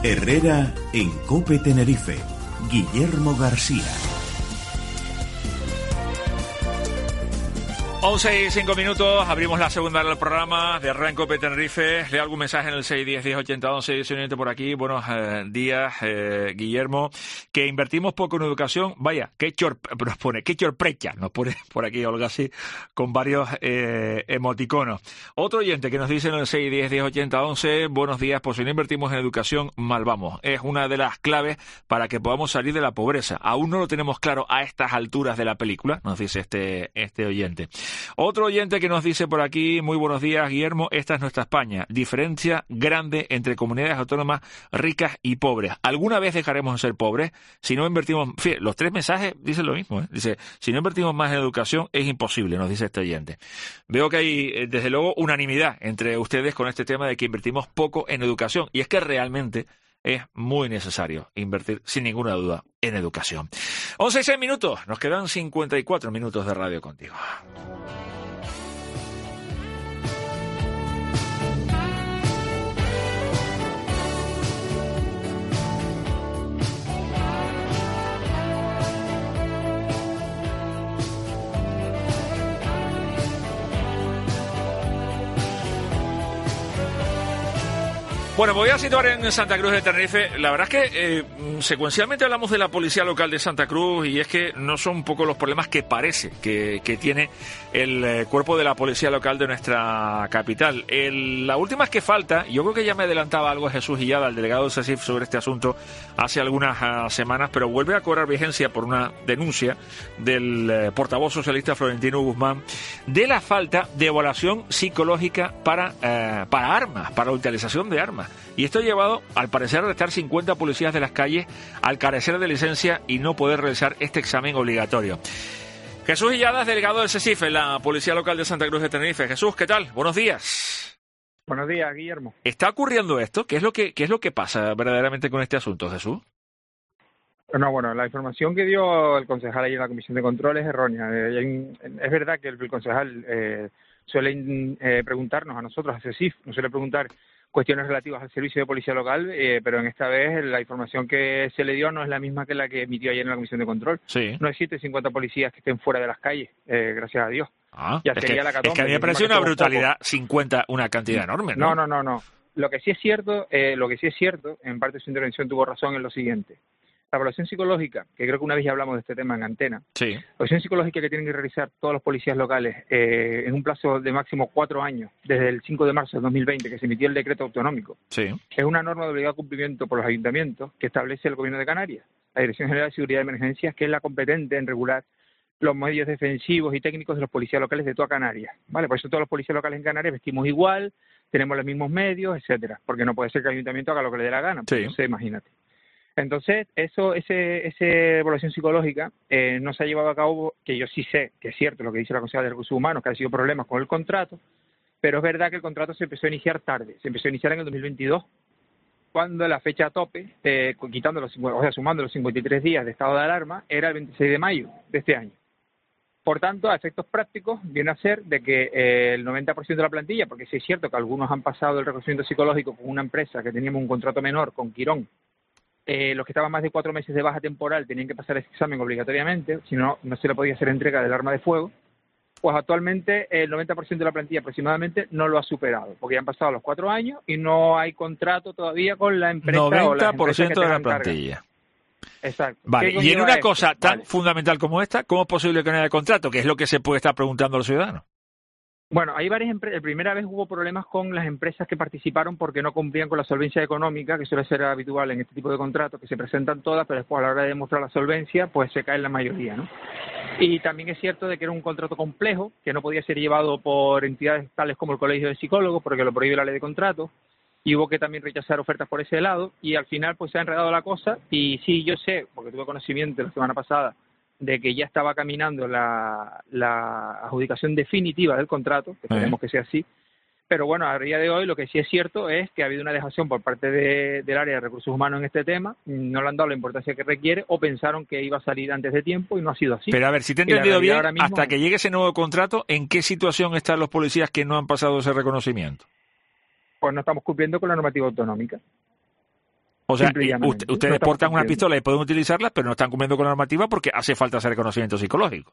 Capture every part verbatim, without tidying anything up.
Herrera en COPE Tenerife. Guillermo García. once y cinco minutos, abrimos la segunda hora del programa de Herrera en COPE Tenerife. Leo algún mensaje en el seis diez diez ochenta once, dice un oyente por aquí. Buenos eh, días, eh, Guillermo. Que invertimos poco en educación. Vaya, qué chor... nos pone, qué chorprecha. Nos pone por aquí Olga así, con varios eh, emoticonos. Otro oyente que nos dice en el seis diez diez ochenta once, buenos días, pues si no invertimos en educación, mal vamos. Es una de las claves para que podamos salir de la pobreza. Aún no lo tenemos claro a estas alturas de la película, nos dice este, este oyente. Otro oyente que nos dice por aquí, muy buenos días, Guillermo, esta es nuestra España. Diferencia grande entre comunidades autónomas ricas y pobres. ¿Alguna vez dejaremos de ser pobres? Si no invertimos, fíjate, los tres mensajes dicen lo mismo, ¿eh? Dice, si no invertimos más en educación, es imposible, nos dice este oyente. Veo que hay, desde luego, unanimidad entre ustedes con este tema de que invertimos poco en educación. Y es que realmente es muy necesario invertir, sin ninguna duda, en educación. once y seis minutos, nos quedan cincuenta y cuatro minutos de radio contigo. Bueno, me voy a situar en Santa Cruz de Tenerife. La verdad es que eh, secuencialmente hablamos de la policía local de Santa Cruz y es que no son un poco los problemas que parece que, que tiene el eh, cuerpo de la policía local de nuestra capital. El, la última es que falta, yo creo que ya me adelantaba algo Jesús Illada, el delegado del C E S I F, sobre este asunto hace algunas uh, semanas, pero vuelve a cobrar vigencia por una denuncia del eh, portavoz socialista Florentino Guzmán de la falta de evaluación psicológica para, eh, para armas, para la utilización de armas. Y esto ha llevado, al parecer, a arrestar cincuenta policías de las calles al carecer de licencia y no poder realizar este examen obligatorio. Jesús Illadas, delegado del C E S I F en la Policía Local de Santa Cruz de Tenerife. Jesús, ¿qué tal? Buenos días. Buenos días, Guillermo. ¿Está ocurriendo esto? ¿Qué es lo que, qué es lo que pasa verdaderamente con este asunto, Jesús? No, bueno, la información que dio el concejal ahí en la Comisión de Control es errónea. Eh, es verdad que el, el concejal eh, suele eh, preguntarnos a nosotros, a C E S I F, nos suele preguntar cuestiones relativas al servicio de policía local, eh, pero en esta vez la información que se le dio no es la misma que la que emitió ayer en la Comisión de Control. Sí. No existe cincuenta policías que estén fuera de las calles, eh, gracias a Dios. Ah, ya es, sería que, la catombe, es que a mí me parece una brutalidad, poco. cincuenta, una cantidad enorme, ¿no? No, no, no, no. Lo que sí es cierto, eh, lo que sí es cierto, en parte su intervención tuvo razón en lo siguiente. La evaluación psicológica, que creo que una vez ya hablamos de este tema en antena, sí. La evaluación psicológica que tienen que realizar todos los policías locales eh, en un plazo de máximo cuatro años, desde el cinco de marzo de dos mil veinte, que se emitió el decreto autonómico, sí. es una norma de obligado cumplimiento por los ayuntamientos que establece el Gobierno de Canarias, la Dirección General de Seguridad de Emergencias, que es la competente en regular los medios defensivos y técnicos de los policías locales de toda Canarias, ¿vale? Por eso todos los policías locales en Canarias vestimos igual, tenemos los mismos medios, etcétera, porque no puede ser que el ayuntamiento haga lo que le dé la gana, sí. No sé, imagínate. Entonces, eso, ese, ese evaluación psicológica eh, no se ha llevado a cabo, que yo sí sé que es cierto lo que dice la Consejera de Recursos Humanos, que ha sido problemas con el contrato, pero es verdad que el contrato se empezó a iniciar tarde, se empezó a iniciar en el dos mil veintidós, cuando la fecha a tope, eh, quitando los, o sea, sumando los cincuenta y tres días de estado de alarma, era el veintiséis de mayo de este año. Por tanto, a efectos prácticos, viene a ser de que eh, el noventa por ciento de la plantilla, porque sí es cierto que algunos han pasado el reconocimiento psicológico con una empresa que teníamos un contrato menor, con Quirón, Eh, los que estaban más de cuatro meses de baja temporal tenían que pasar ese examen obligatoriamente, si no, no se le podía hacer entrega del arma de fuego, pues actualmente el noventa por ciento de la plantilla aproximadamente no lo ha superado, porque ya han pasado los cuatro años y no hay contrato todavía con la empresa noventa por ciento o de la plantilla. Carga. Exacto. Vale, y en una esto? cosa tan vale. fundamental como esta, ¿cómo es posible que no haya contrato? Que es lo que se puede estar preguntando a los ciudadanos. Bueno, hay varias empresas. La primera vez hubo problemas con las empresas que participaron porque no cumplían con la solvencia económica, que suele ser habitual en este tipo de contratos, que se presentan todas, pero después a la hora de demostrar la solvencia, pues se cae la mayoría, ¿no? Y también es cierto de que era un contrato complejo, que no podía ser llevado por entidades tales como el Colegio de Psicólogos, porque lo prohíbe la ley de contratos, y hubo que también rechazar ofertas por ese lado, y al final pues se ha enredado la cosa, y sí, yo sé, porque tuve conocimiento la semana pasada, de que ya estaba caminando la, la adjudicación definitiva del contrato, que esperemos que sea así, pero bueno, a día de hoy lo que sí es cierto es que ha habido una dejación por parte de, del área de recursos humanos en este tema, no le han dado la importancia que requiere o pensaron que iba a salir antes de tiempo y no ha sido así. Pero a ver, si te he entendido bien, mismo, hasta que llegue ese nuevo contrato, ¿en qué situación están los policías que no han pasado ese reconocimiento? Pues no estamos cumpliendo con la normativa autonómica. O sea, ustedes no portan una pistola y pueden utilizarla, pero no están cumpliendo con la normativa porque hace falta ese reconocimiento psicológico.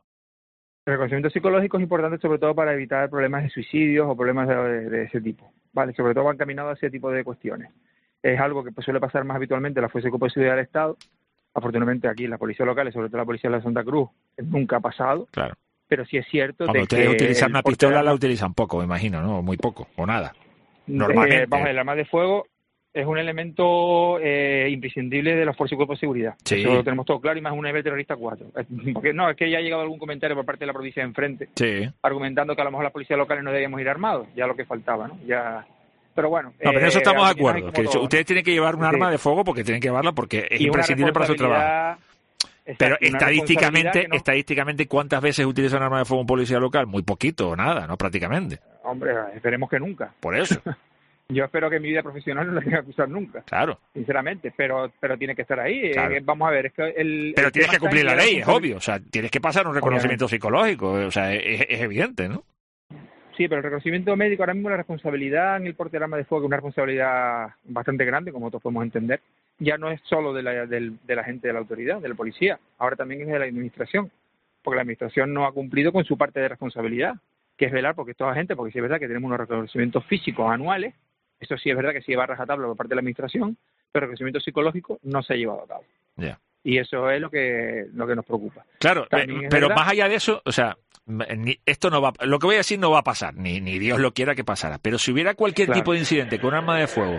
El reconocimiento psicológico es importante sobre todo para evitar problemas de suicidios o problemas de, de, de ese tipo, ¿vale? Sobre todo va encaminado a ese tipo de cuestiones. Es algo que pues, suele pasar más habitualmente en la Fuerza de Cuerpo de Seguridad del Estado. Afortunadamente aquí en la policía local, sobre todo la policía de la Santa Cruz, nunca ha pasado. Claro. Pero sí es cierto Cuando de ustedes que utilizan una pistola arma, la utilizan poco, me imagino, ¿no? Muy poco, o nada. Normalmente. Eh, vamos, el arma de fuego es un elemento eh, imprescindible de la Fuerza y Cuerpo de Seguridad. Sí. Eso lo tenemos todo claro, y más un nivel terrorista cuatro. Porque no, es que ya ha llegado algún comentario por parte de la provincia de enfrente, sí, argumentando que a lo mejor las policías locales no debíamos ir armados, ya lo que faltaba, ¿no? Ya... Pero bueno... No, pero en eso eh, estamos de acuerdo, que todo, ustedes tienen que llevar un sí. arma de fuego porque tienen que llevarla porque es y imprescindible para su trabajo. Exacto, pero estadísticamente, no... estadísticamente, ¿cuántas veces utiliza un arma de fuego un policía local? Muy poquito o nada, ¿no? Prácticamente. Hombre, esperemos que nunca. Por eso. Yo espero que en mi vida profesional no la tenga que usar nunca. Claro. Sinceramente, pero pero tiene que estar ahí. Claro. Eh, vamos a ver, es que el... Pero el tienes que cumplir la ley, es responsabilidad... obvio. O sea, tienes que pasar un reconocimiento Obviamente. psicológico. O sea, es, es evidente, ¿no? Sí, pero el reconocimiento médico, ahora mismo la responsabilidad en el porte del arma de fuego es una responsabilidad bastante grande, como todos podemos entender. Ya no es solo de la, del, de la gente de la autoridad, de la policía, ahora también es de la administración, porque la administración no ha cumplido con su parte de responsabilidad, que es velar porque estos agentes, porque sí es verdad que tenemos unos reconocimientos físicos anuales, eso sí es verdad que se lleva a rajatabla por parte de la administración, pero el reconocimiento psicológico no se ha llevado a cabo. Ya. Yeah. Y eso es lo que lo que nos preocupa. Claro, eh, pero más allá de eso, o sea, ni, esto no va, lo que voy a decir no va a pasar, ni, ni Dios lo quiera que pasara, pero si hubiera cualquier claro. tipo de incidente con arma de fuego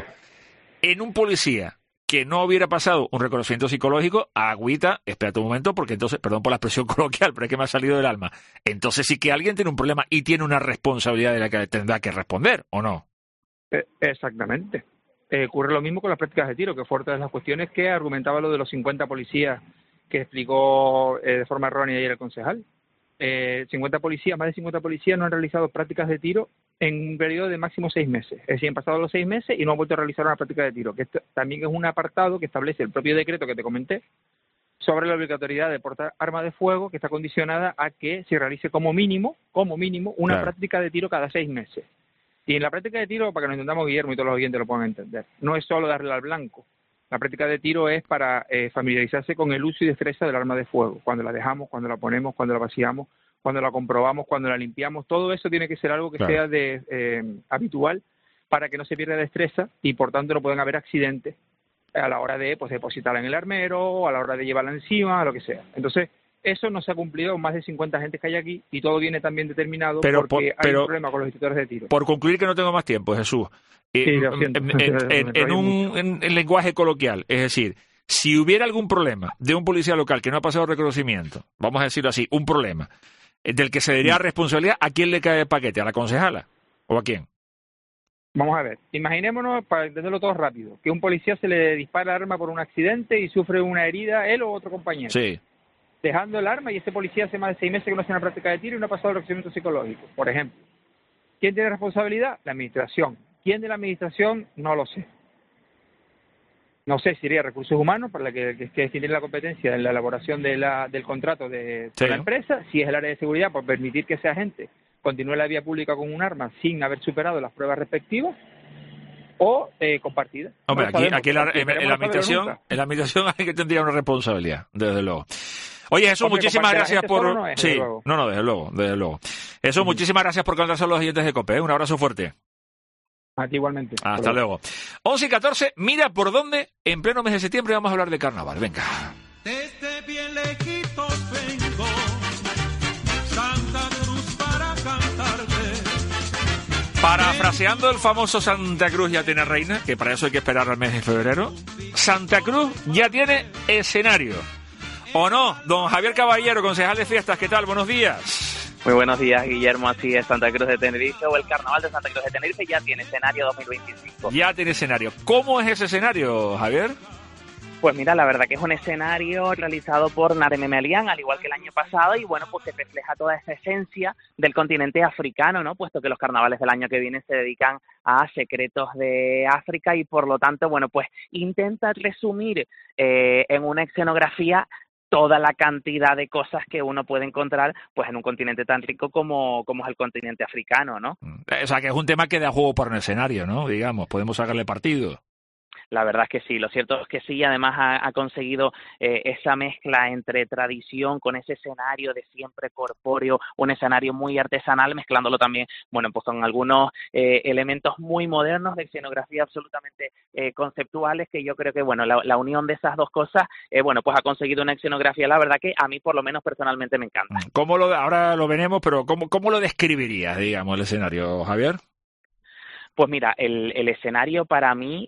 en un policía que no hubiera pasado un reconocimiento psicológico, agüita, espérate un momento, porque entonces, perdón por la expresión coloquial, pero es que me ha salido del alma, entonces sí que alguien tiene un problema y tiene una responsabilidad de la que tendrá que responder, ¿o no? Eh, exactamente. Eh, ocurre lo mismo con las prácticas de tiro, que fue otra de las cuestiones que argumentaba lo de los cincuenta policías que explicó eh, de forma errónea ayer el concejal. Eh, cincuenta policías, más de cincuenta policías no han realizado prácticas de tiro en un periodo de máximo seis meses. Es decir, han pasado los seis meses y no han vuelto a realizar una práctica de tiro, que esto también es un apartado que establece el propio decreto que te comenté sobre la obligatoriedad de portar arma de fuego, que está condicionada a que se realice como mínimo, como mínimo, una claro. práctica de tiro cada seis meses. Y en la práctica de tiro, para que nos entendamos, Guillermo, y todos los oyentes lo puedan entender, no es solo darle al blanco. La práctica de tiro es para eh, familiarizarse con el uso y destreza del arma de fuego. Cuando la dejamos, cuando la ponemos, cuando la vaciamos, cuando la comprobamos, cuando la limpiamos, todo eso tiene que ser algo que claro. sea de eh, habitual para que no se pierda destreza y, por tanto, no pueden haber accidentes a la hora de pues, depositarla en el armero, a la hora de llevarla encima, a lo que sea. Entonces, eso no se ha cumplido con más de cincuenta agentes que hay aquí y todo viene también determinado pero, porque por, pero, hay un problema con los instructores de tiro. Por concluir, que no tengo más tiempo, Jesús. Eh, sí, lo siento. En, en, en, en un en, en lenguaje coloquial, es decir, si hubiera algún problema de un policía local que no ha pasado reconocimiento, vamos a decirlo así, un problema del que se daría responsabilidad, ¿a quién le cae el paquete? ¿A la concejala? ¿O a quién? Vamos a ver, imaginémonos, para entenderlo todo rápido, que un policía se le dispara el arma por un accidente y sufre una herida él o otro compañero. Sí. Dejando el arma y ese policía hace más de seis meses que no hace una práctica de tiro y no ha pasado el reconocimiento psicológico, por ejemplo. ¿Quién tiene responsabilidad? La administración. ¿Quién de la administración? No lo sé. No sé si sería Recursos Humanos, para la que, que, que tiene la competencia en la elaboración de la, del contrato de, sí. de la empresa, si es el área de seguridad, por permitir que ese agente continúe la vía pública con un arma sin haber superado las pruebas respectivas, o eh, compartida. Hombre, no aquí, aquí en, la, en, en, la administración, en la administración hay que tendría una responsabilidad, desde luego. Oye, Jesús, Hombre, muchísimas gracias por... No es, sí, no, no, desde luego, desde luego. Jesús, uh-huh. muchísimas gracias por contarse a los oyentes de COPE. ¿eh? Un abrazo fuerte. A ti igualmente. Hasta, Hasta luego. once y catorce, mira por dónde en pleno mes de septiembre vamos a hablar de carnaval. Venga. Desde bien lejitos vengo, Santa Cruz para cantarte. Parafraseando el famoso Santa Cruz ya tiene reina, que para eso hay que esperar al mes de febrero, Santa Cruz ya tiene escenario. ¿O no? Don Javier Caballero, concejal de fiestas, ¿qué tal? Buenos días. Muy buenos días, Guillermo. Así es, Santa Cruz de Tenerife, o el Carnaval de Santa Cruz de Tenerife ya tiene escenario dos mil veinticinco. Ya tiene escenario. ¿Cómo es ese escenario, Javier? Pues mira, la verdad que es un escenario realizado por Nareme Melián, al igual que el año pasado, y bueno, pues que refleja toda esa esencia del continente africano, ¿no? Puesto que los carnavales del año que viene se dedican a secretos de África y por lo tanto, bueno, pues intenta resumir eh, en una escenografía toda la cantidad de cosas que uno puede encontrar pues en un continente tan rico como, como es el continente africano, ¿no? O sea, que es un tema que da juego por un escenario, ¿no? Digamos, podemos sacarle partido. la verdad es que sí, lo cierto es que sí, además ha, ha conseguido eh, esa mezcla entre tradición con ese escenario de siempre corpóreo, un escenario muy artesanal, mezclándolo también, bueno, pues con algunos eh, elementos muy modernos de escenografía absolutamente eh, conceptuales, que yo creo que, bueno, la, la unión de esas dos cosas, eh, bueno, pues ha conseguido una escenografía, la verdad que a mí por lo menos personalmente me encanta. ¿Cómo lo, ahora lo veremos, pero cómo, cómo lo describirías, digamos, el escenario, Javier? Pues mira, el, el escenario para mí,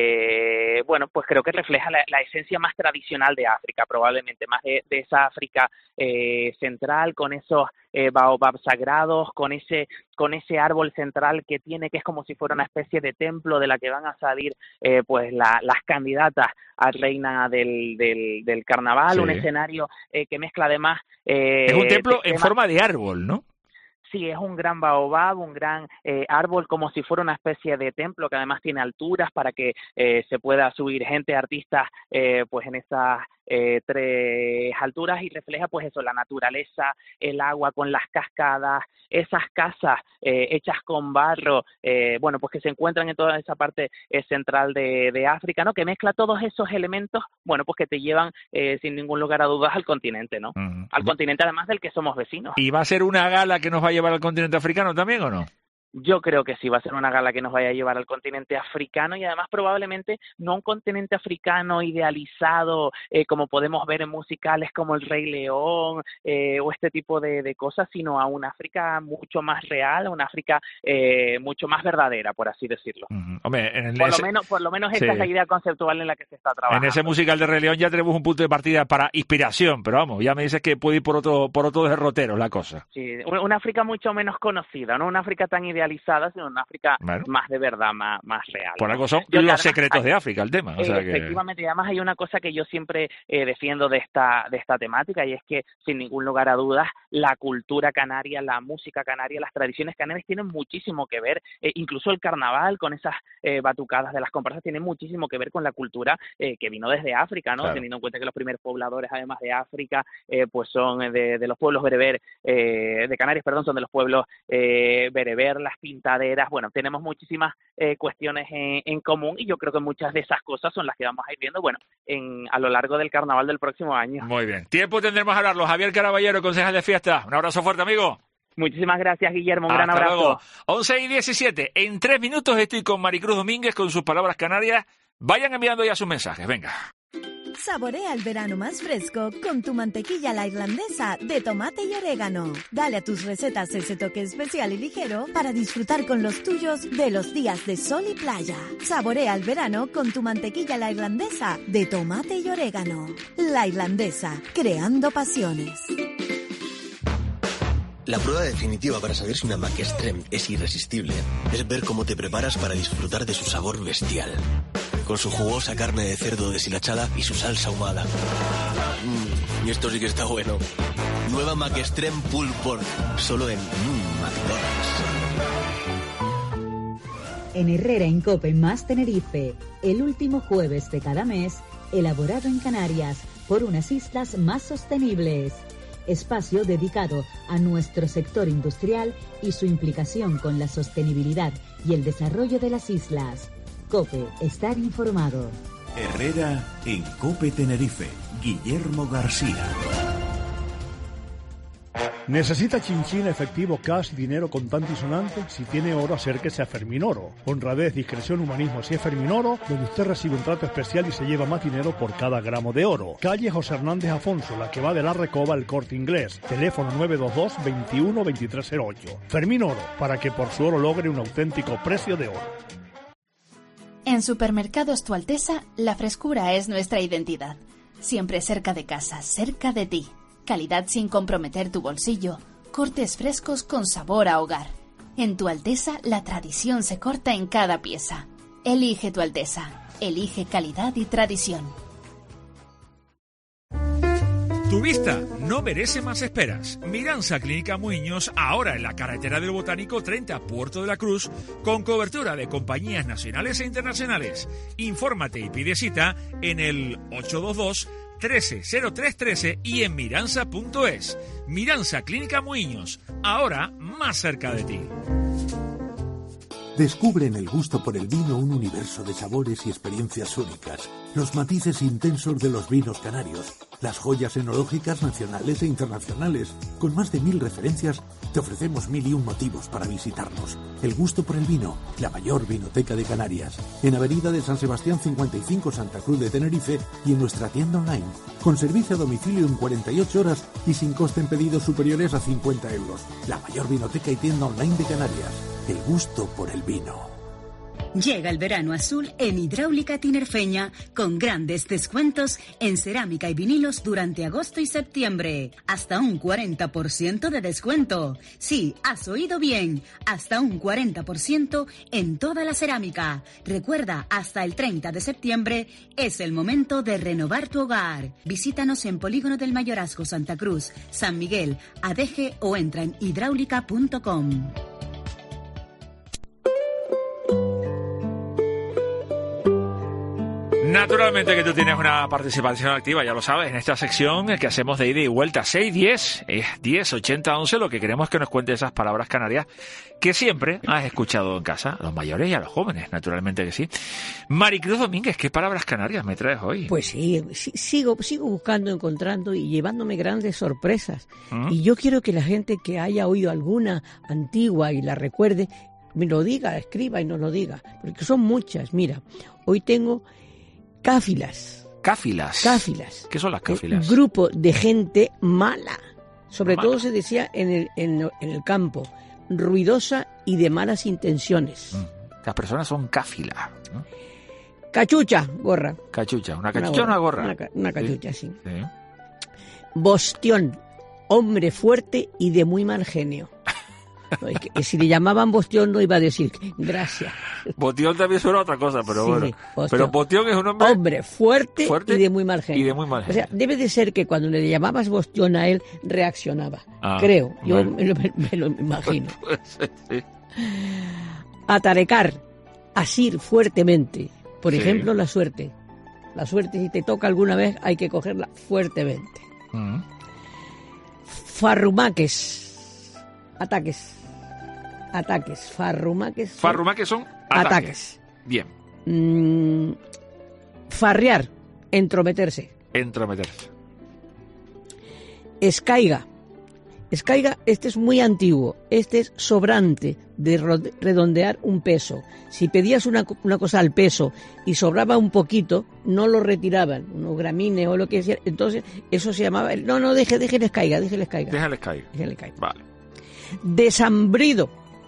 eh, bueno, pues creo que refleja la, la esencia más tradicional de África, probablemente, más de, de esa África eh, central, con esos eh, baobabs sagrados, con ese con ese árbol central que tiene, que es como si fuera una especie de templo de la que van a salir eh, pues la, las candidatas a reina del, del, del carnaval, sí. Un escenario eh, que mezcla además... Eh, es un templo en temas, forma de árbol, ¿no? Sí, es un gran baobab, un gran eh, árbol, como si fuera una especie de templo que además tiene alturas para que eh, se pueda subir gente, artistas, eh, pues en esas eh, tres alturas, y refleja pues eso, la naturaleza, el agua con las cascadas, esas casas eh, hechas con barro, eh, bueno, pues que se encuentran en toda esa parte eh, central de, de África, ¿no? Que mezcla todos esos elementos, bueno, pues que te llevan eh, sin ningún lugar a dudas al continente, ¿no? Uh-huh. Al continente además del que somos vecinos. ¿Y va a ser una gala que nos va a llevar al continente africano también o no? Yo creo que sí, va a ser una gala que nos vaya a llevar al continente africano, y además probablemente no un continente africano idealizado eh, como podemos ver en musicales como El Rey León eh, o este tipo de, de cosas, sino a una África mucho más real, a una África eh, mucho más verdadera, por así decirlo. Uh-huh. Hombre, en el por, ese... lo menos, por lo menos esa sí. es la idea conceptual en la que se está trabajando. En ese musical de Rey León ya tenemos un punto de partida para inspiración, pero vamos, ya me dices que puede ir por otro, por otro derrotero la cosa. Sí, una África mucho menos conocida, no una África tan idealizada, sino una África bueno. más de verdad, más, más real. Por algo son yo, los además, secretos hay, de África, el tema. O sea efectivamente, que... y además hay una cosa que yo siempre eh, defiendo de esta, de esta temática, y es que, sin ningún lugar a dudas, la cultura canaria, la música canaria, las tradiciones canarias tienen muchísimo que ver, eh, incluso el carnaval con esas eh, batucadas de las comparsas tiene muchísimo que ver con la cultura eh, que vino desde África, ¿no? Claro. Teniendo en cuenta que los primeros pobladores, además de África, eh, pues son de, de los pueblos bereber, eh, de Canarias, perdón, son de los pueblos eh, bereber, las pintaderas. Bueno, tenemos muchísimas eh, cuestiones en, en común, y yo creo que muchas de esas cosas son las que vamos a ir viendo, bueno, en, a lo largo del carnaval del próximo año. Muy bien. Tiempo tendremos a hablarlo. Javier Caraballero, concejal de fiesta. Un abrazo fuerte, amigo. Muchísimas gracias, Guillermo. Un Hasta gran abrazo. Luego. once y diecisiete. En tres minutos estoy con Maricruz Domínguez con sus palabras canarias. Vayan enviando ya sus mensajes. Venga. Saborea el verano más fresco con tu mantequilla a la irlandesa de tomate y orégano. Dale a tus recetas ese toque especial y ligero para disfrutar con los tuyos de los días de sol y playa. Saborea el verano con tu mantequilla a la irlandesa de tomate y orégano. La Irlandesa, creando pasiones. La prueba definitiva para saber si una Mac Extreme es irresistible es ver cómo te preparas para disfrutar de su sabor bestial. Con su jugosa carne de cerdo deshilachada y su salsa ahumada. Mmm, y esto sí que está bueno. Nueva Mac Extreme Pulled Pork, solo en mmm, McDonald's. En Herrera en Cope más Tenerife, el último jueves de cada mes, elaborado en Canarias por unas islas más sostenibles. Espacio dedicado a nuestro sector industrial y su implicación con la sostenibilidad y el desarrollo de las islas. COPE, estar informado. Herrera en COPE Tenerife. Guillermo García. ¿Necesita chinchín, efectivo, cash, dinero contante y sonante? Si tiene oro, acérquese a Ferminoro. Honradez, discreción, humanismo. Si es Ferminoro, donde usted recibe un trato especial y se lleva más dinero por cada gramo de oro. Calle José Hernández Afonso, la que va de la Recoba al Corte Inglés. Teléfono nueve dos dos, veintiuno, veintitrés cero ocho. Ferminoro, para que por su oro logre un auténtico precio de oro. En Supermercados Tu Alteza, la frescura es nuestra identidad. Siempre cerca de casa, cerca de ti. Calidad sin comprometer tu bolsillo. Cortes frescos con sabor a hogar. En Tu Alteza, la tradición se corta en cada pieza. Elige Tu Alteza. Elige calidad y tradición. Tu vista no merece más esperas. Miranza Clínica Muiños, ahora en la carretera del Botánico treinta, Puerto de la Cruz, con cobertura de compañías nacionales e internacionales. Infórmate y pide cita en el ocho dos dos, trece cero tres trece y en miranza punto es. Miranza Clínica Muiños, ahora más cerca de ti. Descubre en el gusto por el vino un universo de sabores y experiencias únicas, los matices intensos de los vinos canarios, las joyas enológicas nacionales e internacionales. Con más de mil referencias, te ofrecemos mil y un motivos para visitarnos. El gusto por el vino, la mayor vinoteca de Canarias. En Avenida de San Sebastián cincuenta y cinco, Santa Cruz de Tenerife, y en nuestra tienda online, con servicio a domicilio en cuarenta y ocho horas y sin coste en pedidos superiores a cincuenta euros. La mayor vinoteca y tienda online de Canarias. El gusto por el vino. Llega el verano azul en Hidráulica Tinerfeña con grandes descuentos en cerámica y vinilos durante agosto y septiembre. Hasta un cuarenta por ciento de descuento. Sí, has oído bien. Hasta un cuarenta por ciento en toda la cerámica. Recuerda, hasta el treinta de septiembre es el momento de renovar tu hogar. Visítanos en Polígono del Mayorazgo, Santa Cruz, San Miguel, Adeje o entra en hidráulica punto com. Naturalmente que tú tienes una participación activa, ya lo sabes, en esta sección que hacemos de ida y vuelta, seis diez, diez, ochenta, once, lo que queremos es que nos cuentes esas palabras canarias que siempre has escuchado en casa, a los mayores y a los jóvenes, naturalmente que sí. Maricruz Domínguez, ¿qué palabras canarias me traes hoy? Pues sí, sí sigo, sigo buscando, encontrando y llevándome grandes sorpresas. ¿Mm? Y yo quiero que la gente que haya oído alguna antigua y la recuerde, me lo diga, escriba y nos lo diga, porque son muchas. Mira, hoy tengo... Cáfilas. Cáfilas. Cáfilas. ¿Qué son las cáfilas? Un grupo de gente mala. Sobre Mala. todo se decía en el, en, en el campo. Ruidosa y de malas intenciones. Mm. Las personas son cáfilas, ¿no? Cachucha, gorra. Cachucha. ¿Una cachucha o una gorra? Una, una cachucha, sí. sí. sí. Bostión. Hombre fuerte y de muy mal genio. No, es que si le llamaban Bostión no iba a decir gracias. Bostión también suena otra cosa, pero sí, bueno. Bostión. Pero Bostión es un hombre... Hombre fuerte, fuerte y de muy mal genio. Y de muy mal genio. O sea, debe de ser que cuando le llamabas Bostión a él, reaccionaba. Ah, creo, yo bueno. me, lo, me lo imagino. sí. Atarecar, asir fuertemente. Por sí. ejemplo, la suerte. La suerte, si te toca alguna vez, hay que cogerla fuertemente. Mm. Farrumaques, ataques. Ataques, farrumaques. Farrumaques son ataques. ataques. Bien. Mm, farrear, entrometerse. Entrometerse. Escaiga. Escaiga, este es muy antiguo. Este es sobrante, de redondear un peso. Si pedías una, una cosa al peso y sobraba un poquito, no lo retiraban, unos gramines o lo que sea. Entonces, eso se llamaba... No, no, deje, déjenles caiga, déjenles caiga. Déjenles caiga. Déjenles caiga. Vale. Desambrido.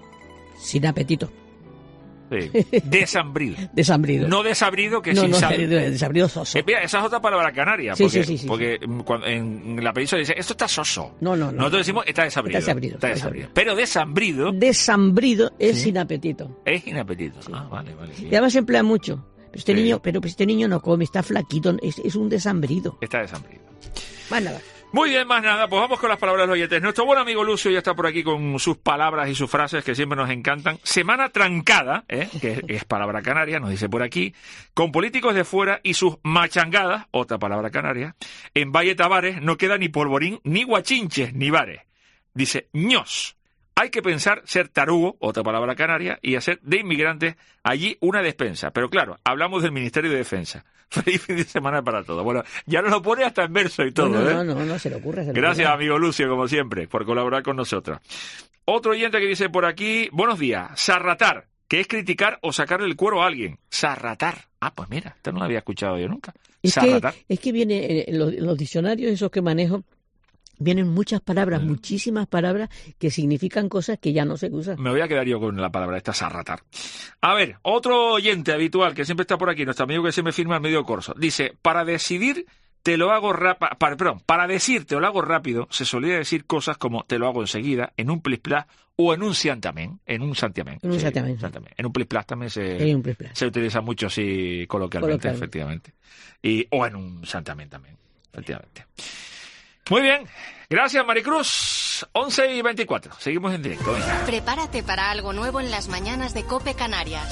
Sin apetito. Sí. Desambrido. Desambrido. No desabrido, que no, sin no, sal. Desabrido soso. Eh, mira, esa es otra palabra canaria. Sí, porque, sí, sí, sí, porque sí. Cuando en la península dice, esto está soso. No, no, no. Nosotros decimos, está desabrido. Está desabrido. Está desabrido. Pero desambrido. Desambrido es ¿sí? sin apetito. Es sin apetito. Sí. Ah, vale, vale. Sí. Y además se emplea mucho. Pero este, sí. niño, pero este niño no come, está flaquito, es, es un desambrido. Está desambrido. Más nada. Muy bien, más nada, pues vamos con las palabras de los oyentes. Nuestro buen amigo Lucio ya está por aquí con sus palabras y sus frases que siempre nos encantan. Semana trancada, ¿eh? que es palabra canaria, nos dice por aquí, con políticos de fuera y sus machangadas, otra palabra canaria. En Valle Tavares no queda ni polvorín, ni guachinches, ni bares. Dice, ños. Hay que pensar ser tarugo, otra palabra canaria, y hacer de inmigrantes allí una despensa. Pero claro, hablamos del Ministerio de Defensa. Feliz fin de semana para todos. Bueno, ya nos lo pone hasta en verso y todo, no, no, ¿eh? No, no, no, se le ocurre. Se le Gracias, ocurre. amigo Lucio, como siempre, por colaborar con nosotros. Otro oyente que dice por aquí, buenos días, sarratar, que es criticar o sacarle el cuero a alguien. Sarratar. Ah, pues mira, esto no lo había escuchado yo nunca. Es sarratar. Que, es que viene en los, en los diccionarios esos que manejo, vienen muchas palabras, mm. muchísimas palabras que significan cosas que ya no se usan. Me voy a quedar yo con la palabra esta, sarratar. A ver, otro oyente habitual que siempre está por aquí, nuestro amigo que siempre firma el medio corso, dice, para decidir te lo hago rápido, perdón, para decir te lo hago rápido, se solía decir cosas como te lo hago enseguida, en un plis-plas o en un santiamén, en un santiamén. En un sí, santiamén. En un plis-plas también se, en un plis-plas. se utiliza mucho así coloquialmente, coloquialmente. efectivamente. Y, o en un santiamén también, efectivamente. Muy bien, gracias Maricruz, once y veinticuatro, seguimos en directo. Venga. Prepárate para algo nuevo en las mañanas de COPE Canarias.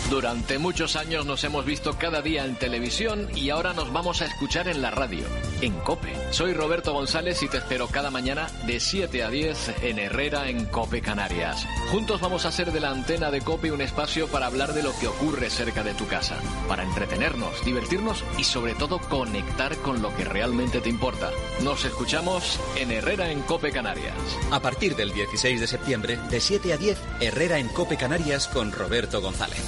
Durante muchos años nos hemos visto cada día en televisión y ahora nos vamos a escuchar en la radio, en COPE. Soy Roberto González y te espero cada mañana de siete a diez en Herrera en COPE Canarias. Juntos vamos a hacer de la antena de COPE un espacio para hablar de lo que ocurre cerca de tu casa, para entretenernos, divertirnos y sobre todo conectar con lo que realmente te importa. Nos escuchamos en Herrera en COPE Canarias. A partir del dieciséis de septiembre, de siete a diez, Herrera en COPE Canarias con Roberto González.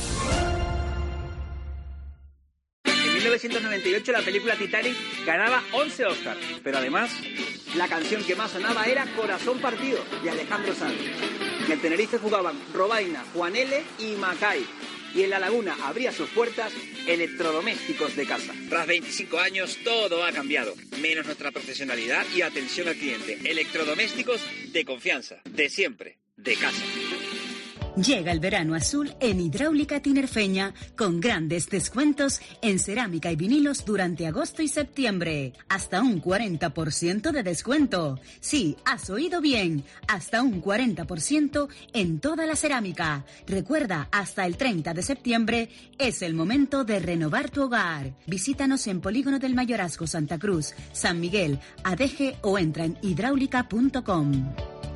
En mil novecientos noventa y ocho la película Titanic ganaba once Oscars, pero además la canción que más sonaba era Corazón Partido de Alejandro Sanz. En el Tenerife jugaban Robaina, Juan L. y Macay. Y en La Laguna abría sus puertas Electrodomésticos de Casa. Tras veinticinco años todo ha cambiado, menos nuestra profesionalidad y atención al cliente. Electrodomésticos de confianza, de siempre, de casa. Llega el verano azul en Hidráulica Tinerfeña con grandes descuentos en cerámica y vinilos durante agosto y septiembre. Hasta un cuarenta por ciento de descuento. Sí, has oído bien. Hasta un cuarenta por ciento en toda la cerámica. Recuerda, hasta el treinta de septiembre es el momento de renovar tu hogar. Visítanos en Polígono del Mayorazgo, Santa Cruz, San Miguel, Adeje o entra en hidráulica punto com.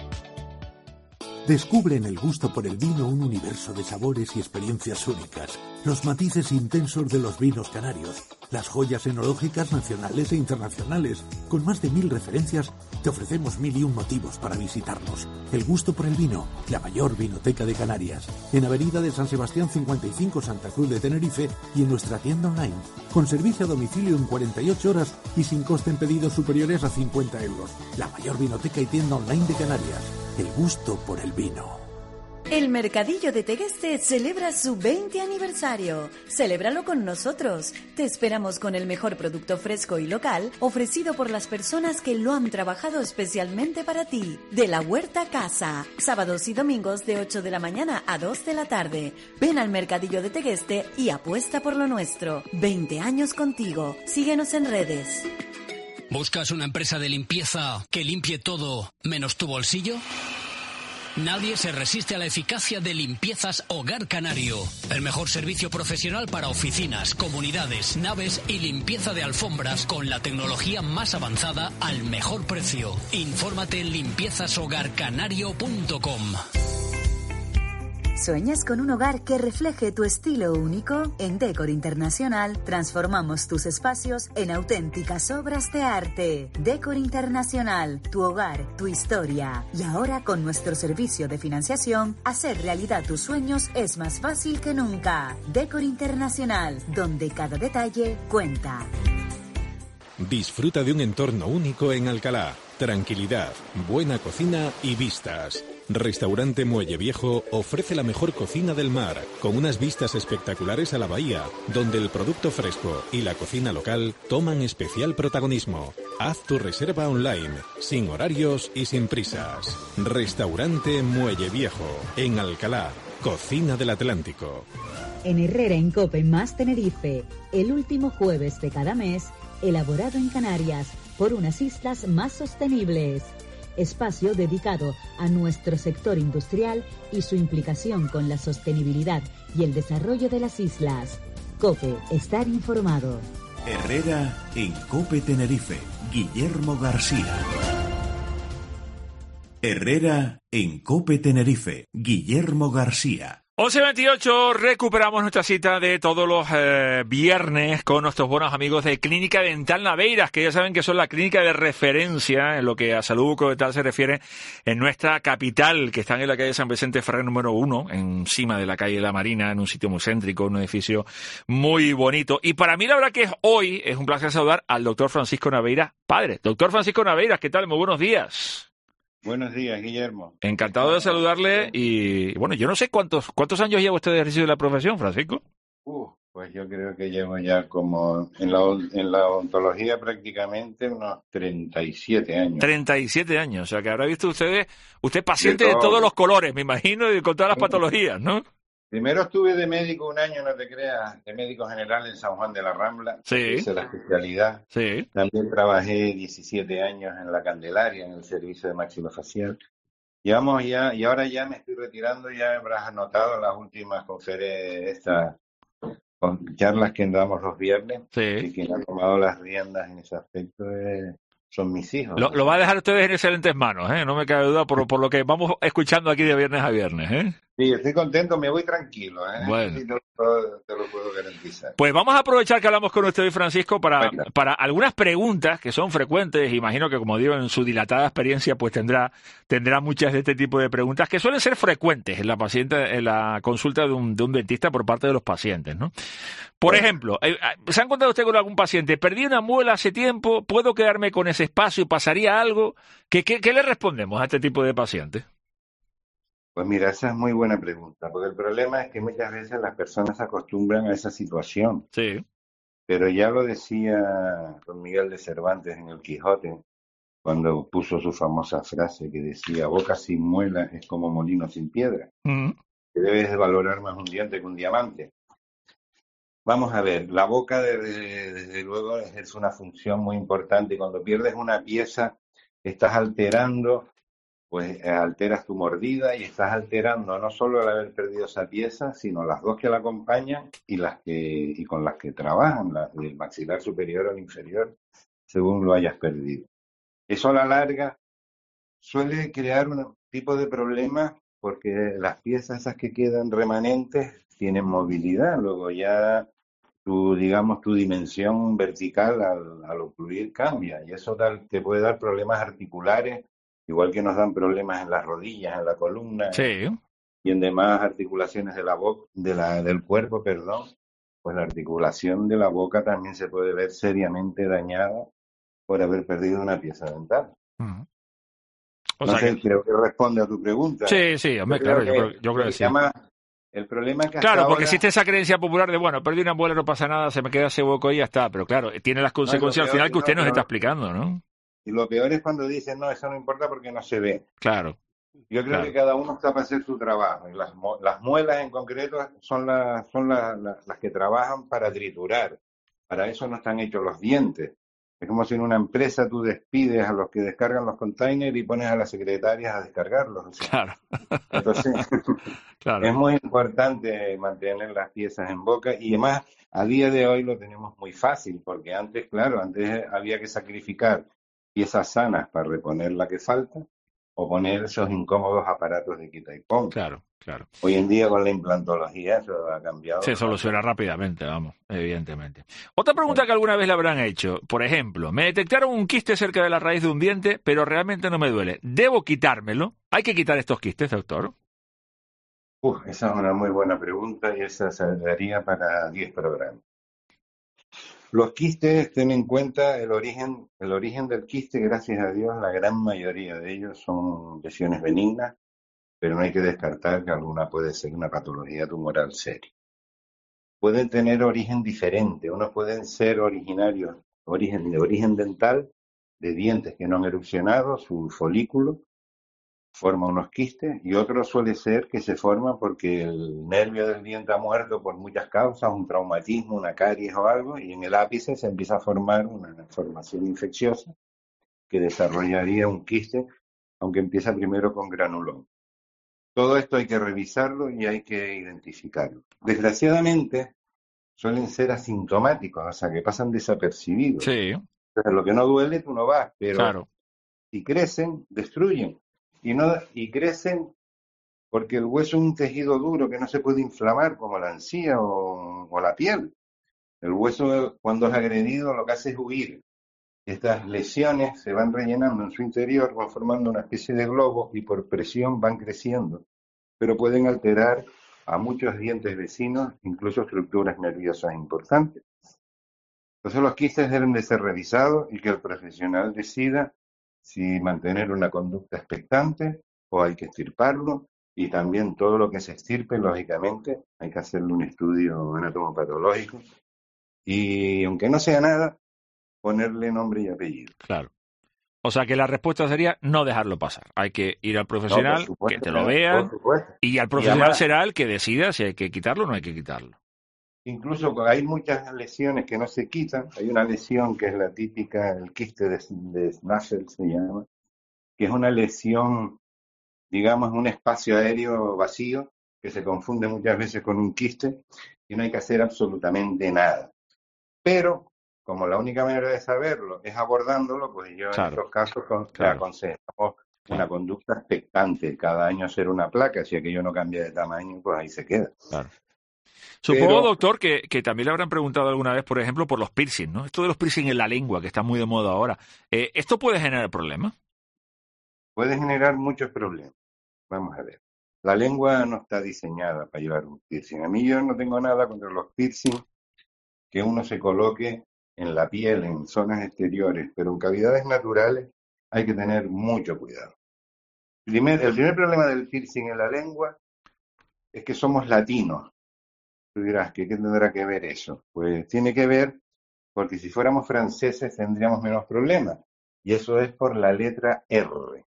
Descubre en el gusto por el vino un universo de sabores y experiencias únicas, los matices intensos de los vinos canarios, las joyas enológicas nacionales e internacionales. Con más de mil referencias, te ofrecemos mil y un motivos para visitarnos. El gusto por el vino, la mayor vinoteca de Canarias, en Avenida de San Sebastián cincuenta y cinco, Santa Cruz de Tenerife, y en nuestra tienda online, con servicio a domicilio en cuarenta y ocho horas y sin coste en pedidos superiores a cincuenta euros. La mayor vinoteca y tienda online de Canarias. El gusto por el vino. El Mercadillo de Tegueste celebra su veinte aniversario. Celébralo con nosotros. Te esperamos con el mejor producto fresco y local ofrecido por las personas que lo han trabajado especialmente para ti. De la Huerta Casa. Sábados y domingos de ocho de la mañana a dos de la tarde. Ven al Mercadillo de Tegueste y apuesta por lo nuestro. veinte años contigo. Síguenos en redes. ¿Buscas una empresa de limpieza que limpie todo menos tu bolsillo? Nadie se resiste a la eficacia de Limpiezas Hogar Canario. El mejor servicio profesional para oficinas, comunidades, naves y limpieza de alfombras con la tecnología más avanzada al mejor precio. Infórmate en limpiezas hogar canario punto com. ¿Sueñas con un hogar que refleje tu estilo único? En Decor Internacional transformamos tus espacios en auténticas obras de arte. Decor Internacional, tu hogar, tu historia. Y ahora con nuestro servicio de financiación, hacer realidad tus sueños es más fácil que nunca. Decor Internacional, donde cada detalle cuenta. Disfruta de un entorno único en Alcalá. Tranquilidad, buena cocina y vistas. Restaurante Muelle Viejo ofrece la mejor cocina del mar, con unas vistas espectaculares a la bahía, donde el producto fresco y la cocina local toman especial protagonismo. Haz tu reserva online, sin horarios y sin prisas. Restaurante Muelle Viejo, en Alcalá, cocina del Atlántico. En Herrera en Cope más Tenerife, el último jueves de cada mes, elaborado en Canarias por unas islas más sostenibles. Espacio dedicado a nuestro sector industrial y su implicación con la sostenibilidad y el desarrollo de las islas. COPE, estar informado. Herrera en COPE Tenerife, Guillermo García. Herrera en COPE Tenerife, Guillermo García. once veintiocho, recuperamos nuestra cita de todos los eh, viernes con nuestros buenos amigos de Clínica Dental Naveiras, que ya saben que son la clínica de referencia en lo que a salud bucodental se refiere en nuestra capital, que están en la calle San Vicente Ferrer número uno, encima de la calle La Marina, en un sitio muy céntrico, un edificio muy bonito. Y para mí la verdad que es hoy es un placer saludar al doctor Francisco Naveiras, padre. Doctor Francisco Naveiras, ¿qué tal? Muy buenos días. Buenos días, Guillermo. Encantado de saludarle y, bueno, yo no sé cuántos cuántos años lleva usted de ejercicio de la profesión, Francisco. Uh, pues yo creo que llevo ya como, en la, en la odontología prácticamente unos treinta y siete años. treinta y siete años, o sea que habrá visto ustedes, usted paciente de, todo. de todos los colores, me imagino, y con todas las patologías, ¿no? Primero estuve de médico un año, no te creas, de médico general en San Juan de la Rambla. Sí. Hice la especialidad. Sí. También trabajé diecisiete años en la Candelaria, en el servicio de maxilofacial. Llevamos ya, y ahora ya me estoy retirando, ya habrás anotado las últimas conferencias, estas con charlas que damos los viernes, sí. y quien ha tomado las riendas en ese aspecto es, son mis hijos. Lo, lo va a dejar ustedes en excelentes manos, ¿eh? No me cabe duda por, por lo que vamos escuchando aquí de viernes a viernes, ¿eh? Sí, estoy contento, me voy tranquilo, ¿eh? Bueno. Sí, te, lo puedo, te lo puedo garantizar. Pues vamos a aprovechar que hablamos con usted hoy, Francisco, para, para algunas preguntas que son frecuentes. Imagino que, como digo, en su dilatada experiencia, pues tendrá, tendrá muchas de este tipo de preguntas que suelen ser frecuentes en la paciente, en la consulta de un, de un dentista por parte de los pacientes, ¿no? Por ejemplo, ¿se han encontrado usted con algún paciente? Perdí una muela hace tiempo, ¿puedo quedarme con ese espacio? ¿Pasaría algo? ¿Qué, qué, qué le respondemos a este tipo de pacientes? Pues mira, esa es muy buena pregunta, porque el problema es que muchas veces las personas se acostumbran a esa situación. Sí. Pero ya lo decía don Miguel de Cervantes en El Quijote, cuando puso su famosa frase que decía, boca sin muela es como molino sin piedra. Uh-huh. Que debes de valorar más un diente que un diamante. Vamos a ver, la boca desde, desde luego ejerce una función muy importante, y cuando pierdes una pieza estás alterando, pues alteras tu mordida y estás alterando no solo el haber perdido esa pieza, sino las dos que la acompañan y las que y con las que trabajan, la, el maxilar superior o el inferior, según lo hayas perdido. Eso a la larga suele crear un tipo de problema porque las piezas esas que quedan remanentes tienen movilidad, luego ya tu, digamos, tu dimensión vertical al, al ocluir cambia, y eso tal, te puede dar problemas articulares, igual que nos dan problemas en las rodillas, en la columna, sí. y en demás articulaciones de la boca, de la, del cuerpo, perdón, pues la articulación de la boca también se puede ver seriamente dañada por haber perdido una pieza dental. Uh-huh. O no sé, que... creo que responde a tu pregunta. Sí, sí, hombre, yo claro, creo yo que, creo, yo creo que sí. Llama, el problema es que claro, porque ahora... existe esa creencia popular de, bueno, perdí una muela, no pasa nada, se me queda ese hueco y ya está, pero claro, tiene las consecuencias no, al final que usted no, nos está explicando, ¿no? Y lo peor es cuando dicen, no, eso no importa porque no se ve. Claro. Yo creo claro. que cada uno está para hacer su trabajo. Y las, las muelas en concreto son, la, son la, la, las que trabajan para triturar. Para eso no están hechos los dientes. Es como si en una empresa tú despides a los que descargan los containers y pones a las secretarias a descargarlos. O sea, claro. Entonces, claro. Es muy importante mantener las piezas en boca y además a día de hoy lo tenemos muy fácil porque antes, claro, antes había que sacrificar piezas sanas para reponer la que falta o poner esos incómodos aparatos de quita y pon. Claro, claro. Hoy en día con la implantología eso ha cambiado. Se soluciona rápidamente, vamos, evidentemente. Otra pregunta que alguna vez le habrán hecho, por ejemplo, me detectaron un quiste cerca de la raíz de un diente, pero realmente no me duele. ¿Debo quitármelo? ¿Hay que quitar estos quistes, doctor? Uf, esa es una muy buena pregunta y esa se daría para diez programas. Los quistes, ten en cuenta el origen, el origen del quiste, gracias a Dios, la gran mayoría de ellos son lesiones benignas, pero no hay que descartar que alguna puede ser una patología tumoral seria. Pueden tener origen diferente, unos pueden ser originarios, origen de origen dental, de dientes que no han erupcionado, su folículo forma unos quistes, y otros suele ser que se forman porque el nervio del diente ha muerto por muchas causas, un traumatismo, una caries o algo, y en el ápice se empieza a formar una formación infecciosa que desarrollaría un quiste, aunque empieza primero con granuloma. Todo esto hay que revisarlo y hay que identificarlo. Desgraciadamente, suelen ser asintomáticos, o sea, que pasan desapercibidos. Sí. Entonces, lo que no duele, tú no vas, pero claro. si crecen, destruyen. Y, no, y crecen porque el hueso es un tejido duro que no se puede inflamar como la encía o, o la piel. El hueso, cuando es agredido, lo que hace es huir. Estas lesiones se van rellenando en su interior, van formando una especie de globo y por presión van creciendo, pero pueden alterar a muchos dientes vecinos, incluso estructuras nerviosas importantes. Entonces los quistes deben de ser revisados y que el profesional decida si mantener una conducta expectante o hay que extirparlo, y también todo lo que se extirpe, lógicamente, hay que hacerle un estudio anatomopatológico y, aunque no sea nada, ponerle nombre y apellido. Claro. O sea que la respuesta sería no dejarlo pasar. Hay que ir al profesional, no, supuesto, que te lo vea, y al profesional y además, será el que decida si hay que quitarlo o no hay que quitarlo. Incluso hay muchas lesiones que no se quitan. Hay una lesión que es la típica, el quiste de, de Schnassel se llama, que es una lesión digamos, un espacio aéreo vacío que se confunde muchas veces con un quiste y no hay que hacer absolutamente nada. Pero, como la única manera de saberlo es abordándolo, pues yo Claro. en estos casos con, Claro. le aconsejamos una conducta expectante, cada año hacer una placa, si aquello no cambia de tamaño, pues ahí se queda. Claro. Supongo, Pero- doctor, que, que también le habrán preguntado alguna vez, por ejemplo, por los piercing, ¿no? Esto de los piercing en la lengua, que está muy de moda ahora. Eh, ¿Esto puede generar problemas? Puede generar muchos problemas. Vamos a ver. La lengua no está diseñada para llevar un piercing. A mí yo no tengo nada contra los piercing que uno se coloque en la piel, en zonas exteriores, pero en cavidades naturales hay que tener mucho cuidado. Primer, el primer problema del piercing en la lengua es que somos latinos. Tú dirás, ¿qué, qué tendrá que ver eso? Pues tiene que ver porque si fuéramos franceses tendríamos menos problemas. Y eso es por la letra R.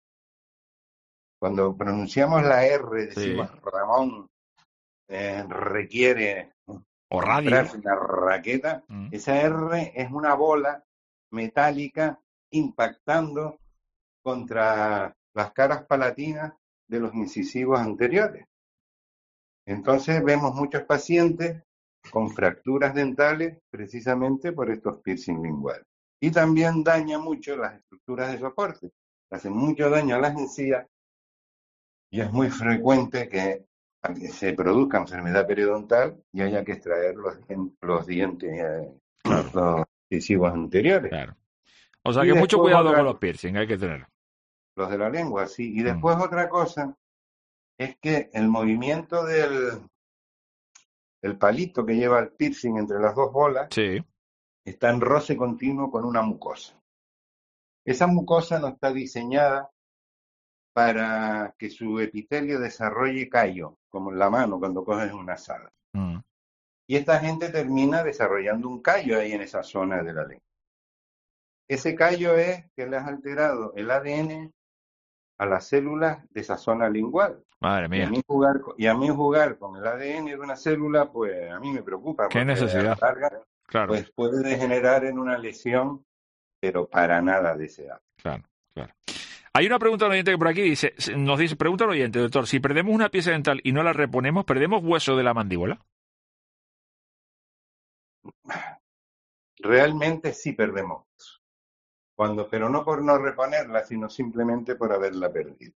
Cuando pronunciamos la R, decimos Sí. Ramón eh, requiere O radio. comprarse una raqueta. Mm. Esa R es una bola metálica impactando contra las caras palatinas de los incisivos anteriores. Entonces vemos muchos pacientes con fracturas dentales precisamente por estos piercing linguales. Y también daña mucho las estructuras de soporte, hacen mucho daño a las encías y es muy frecuente que se produzca enfermedad periodontal y haya que extraer los, los dientes, eh, los incisivos anteriores. O sea Y que mucho después cuidado otra- con los piercing, hay que tener. Los de la lengua, sí. Mm. Y después otra cosa es que el movimiento del, del palito que lleva el piercing entre las dos bolas está en roce continuo con una mucosa. Esa mucosa no está diseñada para que su epitelio desarrolle callo, como en la mano cuando coges una sal. Mm. Y esta gente termina desarrollando un callo ahí en esa zona de la lengua. Ese callo es que le has alterado el A D N a las células de esa zona lingual. Madre Y a, mía. mí jugar, con- y a mí jugar con el A D N de una célula, pues a mí me preocupa. ¿Qué porque necesidad? a la larga, Claro. pues puede degenerar en una lesión, pero para nada deseable. Claro, claro. Hay una pregunta del oyente que por aquí dice, nos dice, pregunta al oyente, doctor, si perdemos una pieza dental y no la reponemos, ¿perdemos hueso de la mandíbula? Realmente sí perdemos eso. Cuando, pero no por no reponerla, sino simplemente por haberla perdido.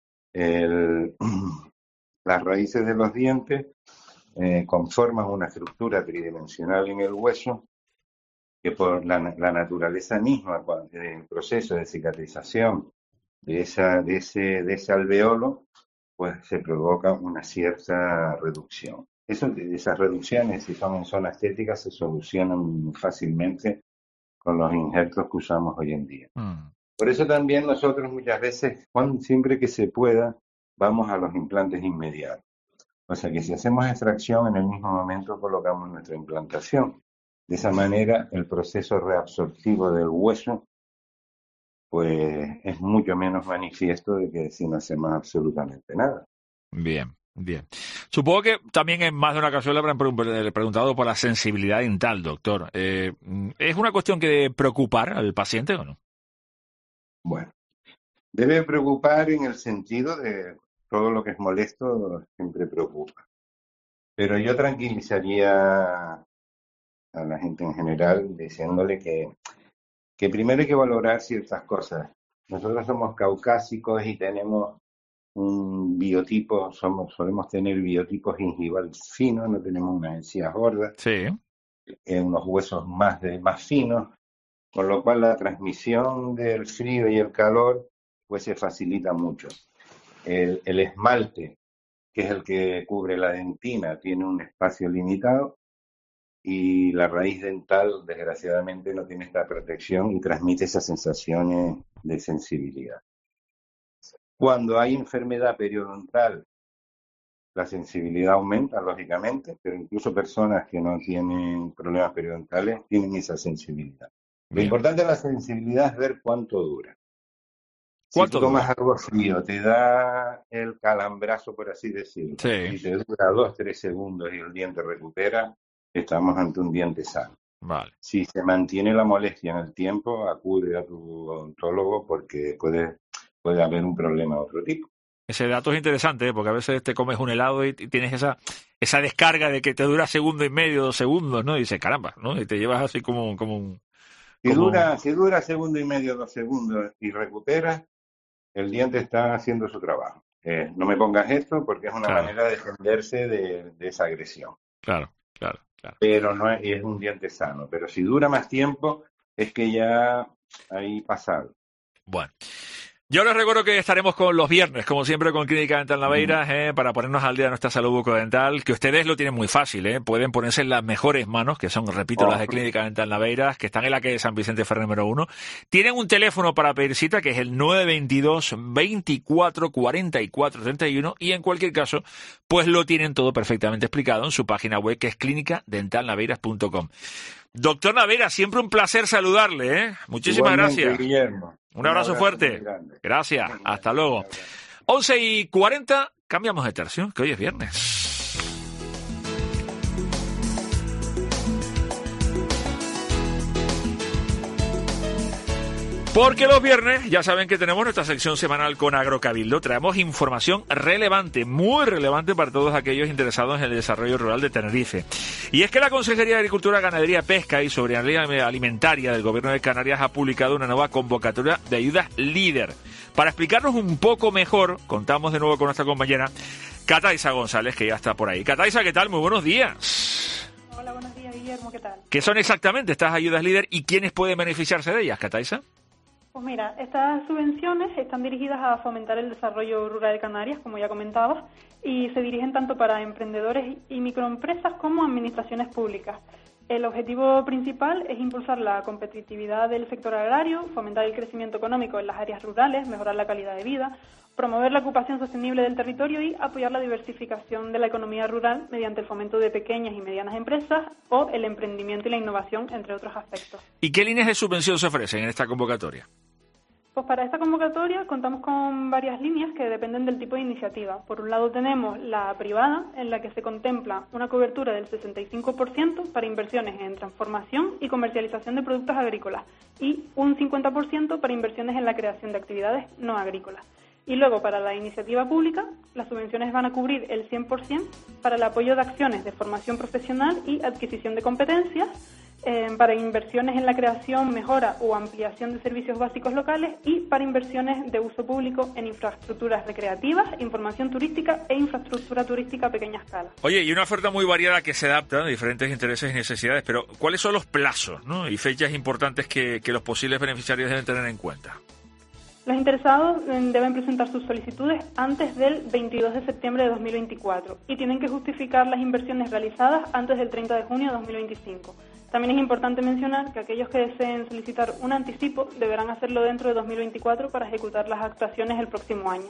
El- las raíces de los dientes eh, conforman una estructura tridimensional en el hueso que por la, la naturaleza misma, cuando- del proceso de cicatrización de, esa, de, ese, de ese alveolo, pues se provoca una cierta reducción. Eso, esas reducciones, si son en zona estética, se solucionan fácilmente con los injertos que usamos hoy en día. Mm. Por eso también nosotros muchas veces, cuando, siempre que se pueda, vamos a los implantes inmediatos. O sea que si hacemos extracción, en el mismo momento colocamos nuestra implantación. De esa manera, el proceso reabsortivo del hueso pues es mucho menos manifiesto de que si no hacemos absolutamente nada. Bien, bien. Supongo que también en más de una ocasión le habrán pre- preguntado por la sensibilidad dental, doctor. Eh, ¿Es una cuestión que debe preocupar al paciente o no? Bueno, debe preocupar en el sentido de todo lo que es molesto siempre preocupa. Pero yo tranquilizaría a la gente en general diciéndole que, que primero hay que valorar ciertas cosas. Nosotros somos caucásicos y tenemos un biotipo, somos, solemos tener biotipos gingivales finos, no tenemos unas encías gordas, sí. eh, unos huesos más, de, más finos, con lo cual la transmisión del frío y el calor pues se facilita mucho. El, el esmalte, que es el que cubre la dentina, tiene un espacio limitado y la raíz dental, desgraciadamente, no tiene esta protección y transmite esas sensaciones de sensibilidad. Cuando hay enfermedad periodontal, la sensibilidad aumenta, lógicamente, pero incluso personas que no tienen problemas periodontales tienen esa sensibilidad. Lo Bien. importante de la sensibilidad es ver cuánto dura. Si ¿Cuánto tú tomas dura? algo frío, te da el calambrazo, por así decirlo, Sí. y te dura dos, tres segundos y el diente recupera, estamos ante un diente sano. Vale. Si se mantiene la molestia en el tiempo, acude a tu odontólogo porque puede, puede haber un problema de otro tipo. Ese dato es interesante, ¿eh? Porque a veces te comes un helado y tienes esa esa descarga de que te dura segundo y medio, dos segundos, ¿no? Y dices, caramba, ¿no? Y te llevas así como, como un... Si como... dura, si dura segundo y medio, dos segundos y recuperas, el diente está haciendo su trabajo. Eh, no me pongas esto porque es una claro. manera de defenderse de, de esa agresión. Claro, claro, claro. Pero no es, y es un diente sano. Pero si dura más tiempo, es que ya hay pasado. Bueno. Yo les recuerdo que estaremos con los viernes, como siempre, con Clínica Dental Naveiras, eh, para ponernos al día de nuestra salud bucodental, que ustedes lo tienen muy fácil, eh, pueden ponerse en las mejores manos, que son, repito, oh. las de Clínica Dental Naveiras, que están en la calle San Vicente Ferrer número uno. Tienen un teléfono para pedir cita, que es el nueve veintidós, veinticuatro, cuarenta y cuatro, treinta y uno, y en cualquier caso, pues lo tienen todo perfectamente explicado en su página web, que es clínica dental naveiras punto com. Doctor Navera, siempre un placer saludarle, ¿eh? Muchísimas Igualmente, gracias. Guillermo. Un abrazo, un abrazo fuerte. Gracias. Hasta luego. once y cuarenta, cambiamos de tercio, que hoy es viernes. Porque los viernes ya saben que tenemos nuestra sección semanal con Agrocabildo. Traemos información relevante, muy relevante para todos aquellos interesados en el desarrollo rural de Tenerife. Y es que la Consejería de Agricultura, Ganadería, Pesca y Soberanía Alimentaria del Gobierno de Canarias ha publicado una nueva convocatoria de ayudas líder. Para explicarnos un poco mejor, contamos de nuevo con nuestra compañera Cataiza González, que ya está por ahí. Cataiza, ¿qué tal? Muy buenos días. Hola, buenos días, Guillermo, ¿qué tal? ¿Qué son exactamente estas ayudas líder y quiénes pueden beneficiarse de ellas, Cataiza? Pues mira, estas subvenciones están dirigidas a fomentar el desarrollo rural de Canarias, como ya comentabas, y se dirigen tanto para emprendedores y microempresas como administraciones públicas. El objetivo principal es impulsar la competitividad del sector agrario, fomentar el crecimiento económico en las áreas rurales, mejorar la calidad de vida, promover la ocupación sostenible del territorio y apoyar la diversificación de la economía rural mediante el fomento de pequeñas y medianas empresas o el emprendimiento y la innovación, entre otros aspectos. ¿Y qué líneas de subvención se ofrecen en esta convocatoria? Pues para esta convocatoria contamos con varias líneas que dependen del tipo de iniciativa. Por un lado tenemos la privada, en la que se contempla una cobertura del sesenta y cinco por ciento para inversiones en transformación y comercialización de productos agrícolas y un cincuenta por ciento para inversiones en la creación de actividades no agrícolas. Y luego, para la iniciativa pública, las subvenciones van a cubrir el cien por ciento para el apoyo de acciones de formación profesional y adquisición de competencias, eh, para inversiones en la creación, mejora o ampliación de servicios básicos locales y para inversiones de uso público en infraestructuras recreativas, información turística e infraestructura turística a pequeña escala. Oye, y una oferta muy variada que se adapta a diferentes intereses y necesidades, pero ¿cuáles son los plazos, ¿no? y fechas importantes que, que los posibles beneficiarios deben tener en cuenta? Los interesados deben presentar sus solicitudes antes del veintidós de septiembre de dos mil veinticuatro y tienen que justificar las inversiones realizadas antes del treinta de junio de dos mil veinticinco. También es importante mencionar que aquellos que deseen solicitar un anticipo deberán hacerlo dentro de dos mil veinticuatro para ejecutar las actuaciones el próximo año.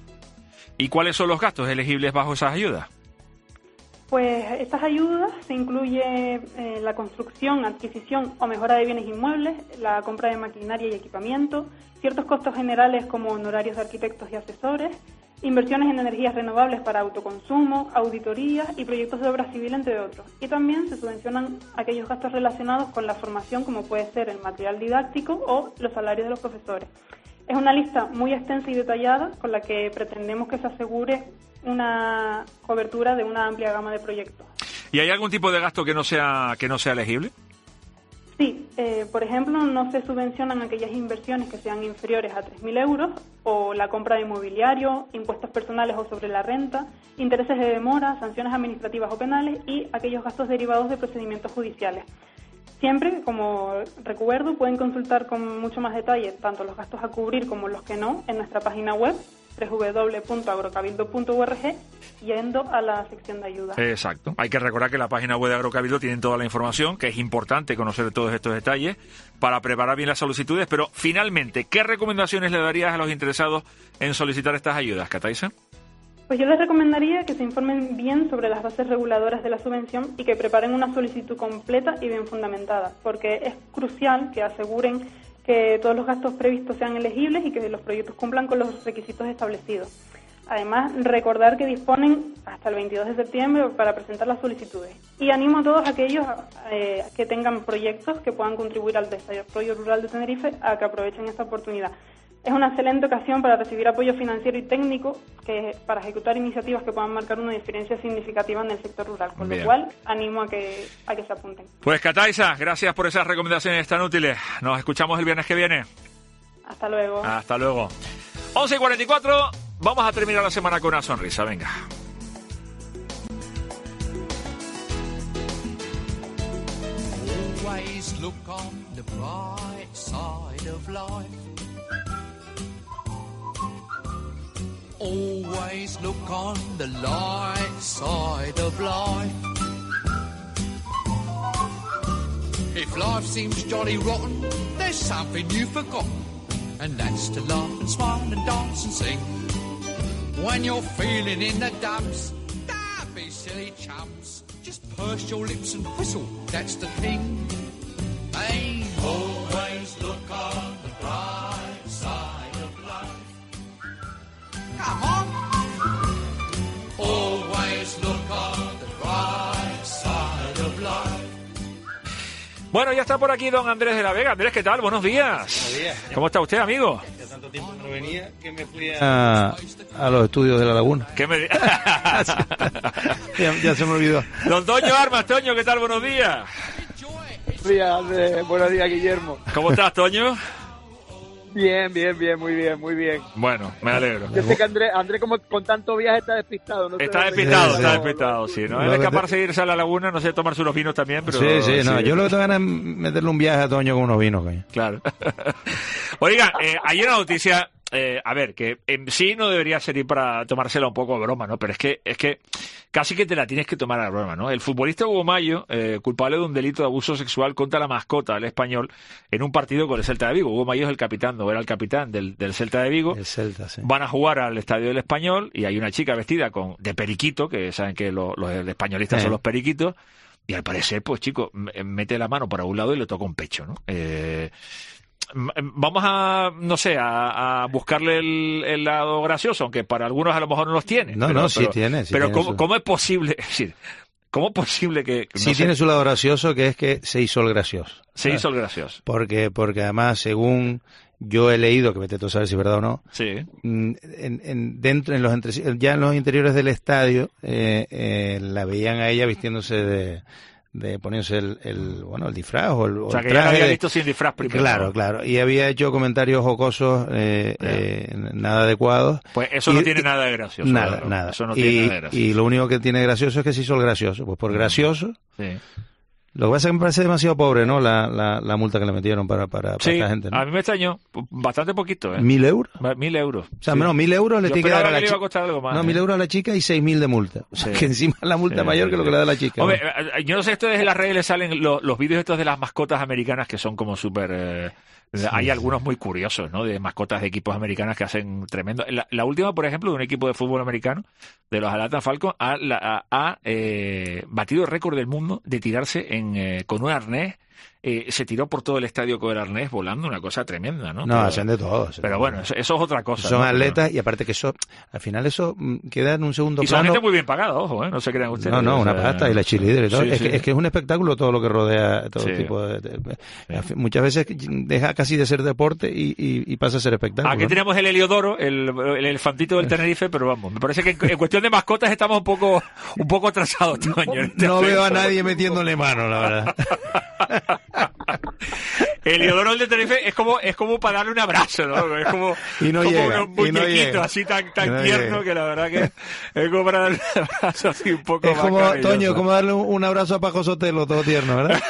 ¿Y cuáles son los gastos elegibles bajo esas ayudas? Pues estas ayudas se incluye eh, la construcción, adquisición o mejora de bienes inmuebles, la compra de maquinaria y equipamiento, ciertos costos generales como honorarios de arquitectos y asesores, inversiones en energías renovables para autoconsumo, auditorías y proyectos de obra civil, entre otros. Y también se subvencionan aquellos gastos relacionados con la formación, como puede ser el material didáctico o los salarios de los profesores. Es una lista muy extensa y detallada con la que pretendemos que se asegure una cobertura de una amplia gama de proyectos. ¿Y hay algún tipo de gasto que no sea que no sea elegible? Sí, eh, por ejemplo, no se subvencionan aquellas inversiones que sean inferiores a tres mil euros o la compra de mobiliario, impuestos personales o sobre la renta, intereses de demora, sanciones administrativas o penales y aquellos gastos derivados de procedimientos judiciales. Siempre, como recuerdo, pueden consultar con mucho más detalle tanto los gastos a cubrir como los que no en nuestra página web doble u doble u doble u punto agrocabildo punto org, yendo a la sección de ayuda. Exacto. Hay que recordar que en la página web de Agrocabildo tienen toda la información, que es importante conocer todos estos detalles para preparar bien las solicitudes, pero finalmente, ¿qué recomendaciones le darías a los interesados en solicitar estas ayudas, Cataiza? Pues yo les recomendaría que se informen bien sobre las bases reguladoras de la subvención y que preparen una solicitud completa y bien fundamentada, porque es crucial que aseguren que todos los gastos previstos sean elegibles y que los proyectos cumplan con los requisitos establecidos. Además, recordar que disponen hasta el veintidós de septiembre para presentar las solicitudes. Y animo a todos aquellos eh, que tengan proyectos que puedan contribuir al desarrollo rural de Tenerife a que aprovechen esta oportunidad. Es una excelente ocasión para recibir apoyo financiero y técnico que para ejecutar iniciativas que puedan marcar una diferencia significativa en el sector rural, con Bien. lo cual animo a que, a que se apunten. Pues Cataisa, gracias por esas recomendaciones tan útiles. Nos escuchamos el viernes que viene. Hasta luego. Hasta luego. once y cuarenta y cuatro, vamos a terminar la semana con una sonrisa, venga. Always look on the bright side of life. Always look on the light side of life. If life seems jolly rotten, there's something you've forgotten, and that's to laugh and smile and dance and sing. When you're feeling in the dumps, don't be silly chums. Just purse your lips and whistle, that's the thing. Hey, always look on the bright side of life. Come on. Always look on the bright side of life. Bueno, ya está por aquí don Andrés de la Vega. Andrés, ¿qué tal? Buenos días. Buenos días. ¿Cómo está usted, amigo? Hace tanto tiempo que no venía que me fui a, a los estudios de la laguna. ¿Qué me... ya, ya se me olvidó. Don Toño Armas, Toño, ¿qué tal? Buenos días. Buenos días, Andrés. Buenos días, Guillermo. ¿Cómo estás, Toño? Bien, bien, bien, muy bien, muy bien. Bueno, me alegro. Yo sé que Andrés, Andrés como con tanto viaje está despistado. No está despistado, está despistado, sí. No es escaparse de irse a la laguna, no sé, tomarse unos vinos también, pero... Sí, sí, no, sí. Yo lo que tengo ganas es meterle un viaje a Toño con unos vinos, coño. Claro. Oiga, eh, hay una noticia... Eh, a ver, que en sí no debería servir para tomársela un poco de broma, ¿no? Pero es que es que casi que te la tienes que tomar a broma, ¿no? El futbolista Hugo Mayo, eh, culpable de un delito de abuso sexual contra la mascota del Español en un partido con el Celta de Vigo. Hugo Mayo es el capitán, no era el capitán del, del Celta de Vigo. El Celta, sí. Van a jugar al estadio del Español y hay una chica vestida con de periquito, que saben que los, los españolistas eh. son los periquitos, y al parecer, pues chico, mete la mano por un lado y le toca un pecho, ¿no? Eh... Vamos a, no sé, a, a buscarle el, el lado gracioso, aunque para algunos a lo mejor no los tiene. No, pero, no, sí pero, tiene. Sí pero tiene ¿cómo, su... ¿cómo es posible? Es decir, ¿cómo es posible que... No sí sé, tiene su lado gracioso, que es que se hizo el gracioso. Se ¿sabes? hizo el gracioso. Porque, porque además, según yo he leído, que vete tú a saber si es verdad o no, sí. en, en, dentro, en los entre, ya en los interiores del estadio, eh, eh, la veían a ella vistiéndose de... de ponerse el, el bueno el disfraz o el, o sea el que traje ya lo había de... visto sin disfraz primero. Claro, claro, y había hecho comentarios jocosos eh, eh, nada adecuados. Pues eso y, no tiene nada de gracioso. Nada, claro. nada. Eso no y, tiene nada de gracioso. Y lo único que tiene gracioso es que se hizo el gracioso. Pues por gracioso. Sí. Lo que pasa es que me parece demasiado pobre, ¿no? La, la, la multa que le metieron para, para, para sí, esta gente, ¿no? A mí me extrañó. Bastante poquito, ¿eh? ¿Mil euros? Mil euros. O sea, sí. menos mil euros le Yo tiene que dar a la chica. chica. A costar algo más, no, ¿eh? mil euros a la chica y seis mil de multa. O sea, sí. que encima la multa sí, mayor sí, que lo sí. que le da la chica. Hombre, ¿no? Yo no sé, ustedes en las redes les salen los, los vídeos estos de las mascotas americanas que son como súper... Eh, sí, hay sí. algunos muy curiosos, ¿no? De mascotas de equipos americanas que hacen tremendo. La, la última, por ejemplo, de un equipo de fútbol americano, de los Atlanta Falcons, ha, ha, ha eh, batido el récord del mundo de tirarse en eh, con un arnés. Eh, se tiró por todo el estadio con el arnés volando, una cosa tremenda, ¿no? No, pero, hacen de todo. Hacen pero de bueno, todo. Eso, eso es otra cosa. Son ¿no? atletas pero, y aparte que eso, al final eso queda en un segundo y plano. Y son gente muy bien pagada, ojo, ¿eh? No se crean ustedes. No, no, una o sea, pasta y la cheerleader y todo. Sí, es, sí. Que, es que es un espectáculo todo lo que rodea todo sí. tipo de... de, de sí. Muchas veces deja casi de ser deporte y, y, y pasa a ser espectáculo. Aquí ¿no? tenemos el Heliodoro, el, el elefantito del Tenerife, pero vamos, me parece que en, en cuestión de mascotas estamos un poco un poco atrasados, Toño. Este no veo a nadie metiéndole mano, la verdad. El Heliodoro de Tenerife es como es como para darle un abrazo, ¿no? Es como, y no como llega, un muñequito no así tan, tan no tierno llega. que la verdad que es como para darle un abrazo así un poco es más como, cariñoso. Toño, como darle un, un abrazo a Paco Sotelo, todo tierno, ¿verdad?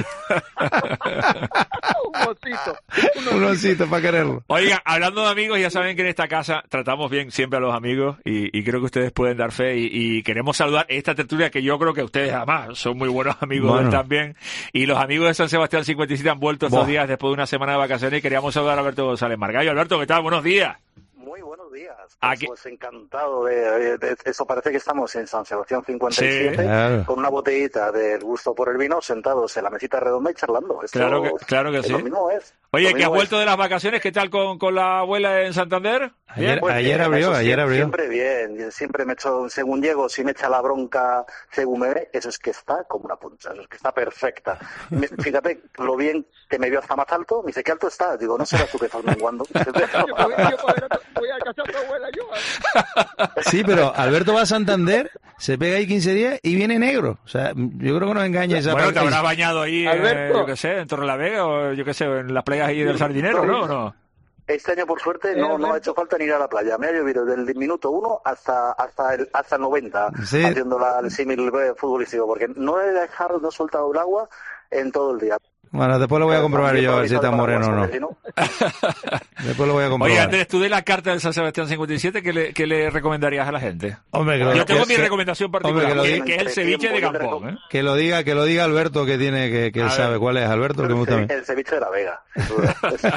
un osito. Un, un osito para quererlo. Oiga, hablando de amigos, ya saben que en esta casa tratamos bien siempre a los amigos y, y creo que ustedes pueden dar fe y, y queremos saludar esta tertulia que yo creo que ustedes además son muy buenos amigos bueno. también. Y los amigos de San Sebastián cincuenta y siete han vuelto estos Boh. días después de una semana de vacaciones y queríamos saludar a Alberto González Margallo. Alberto, ¿qué tal? Buenos días. Muy buenos días. Pues, Aquí... pues encantado de, de, de eso. Parece que estamos en San Sebastián cincuenta y siete sí, claro. con una botellita del gusto por el vino, sentados en la mesita redonda y charlando. Esto, claro que, claro que sí. Lo mismo es. Oye, Lo que has mismo vuelto de las vacaciones, ¿qué tal con, con la abuela en Santander? Ayer, Pues ayer bien, abrió, eso ayer sí, abrió. Siempre bien, siempre me echo, según llego, si me echa la bronca, según me ve, eso es que está como una puncha, eso es que está perfecta. Me- fíjate lo bien que me vio hasta más alto, me dice, ¿qué alto está? Digo, no serás tú que estás menguando. Voy a casar a tu abuela yo. Sí, pero Alberto va a Santander, se pega ahí quince días y viene negro. O sea, yo creo que nos engaña esa Bueno, te parte. habrás bañado ahí, eh, Alberto. yo qué sé, en Torrelavega o yo qué sé, en las playas ahí del Sardinero, ¿no? ¿O no? Este año, por suerte, no, no ha hecho falta ni ir a la playa. Me ha llovido desde el minuto uno hasta hasta el, hasta el noventa, Sí. haciendo la, el símil eh, futbolístico, porque no he dejado, no he soltado el agua en todo el día. Bueno, después lo voy a comprobar yo, a ver si está moreno o no. Si no, Después lo voy a Oye, comprobar. Andrés, tú de la carta del San Sebastián cincuenta y siete, ¿qué le, qué le recomendarías a la gente? Hombre, que lo- Yo tengo que- mi que- recomendación hombre, particular, que lo que, diga- que es el ceviche de Campón, ¿eh? Que lo diga, que lo diga Alberto, que tiene, que, que él A sabe ver. cuál es Alberto, el que me gusta a mí. el ceviche de la Vega. sin duda.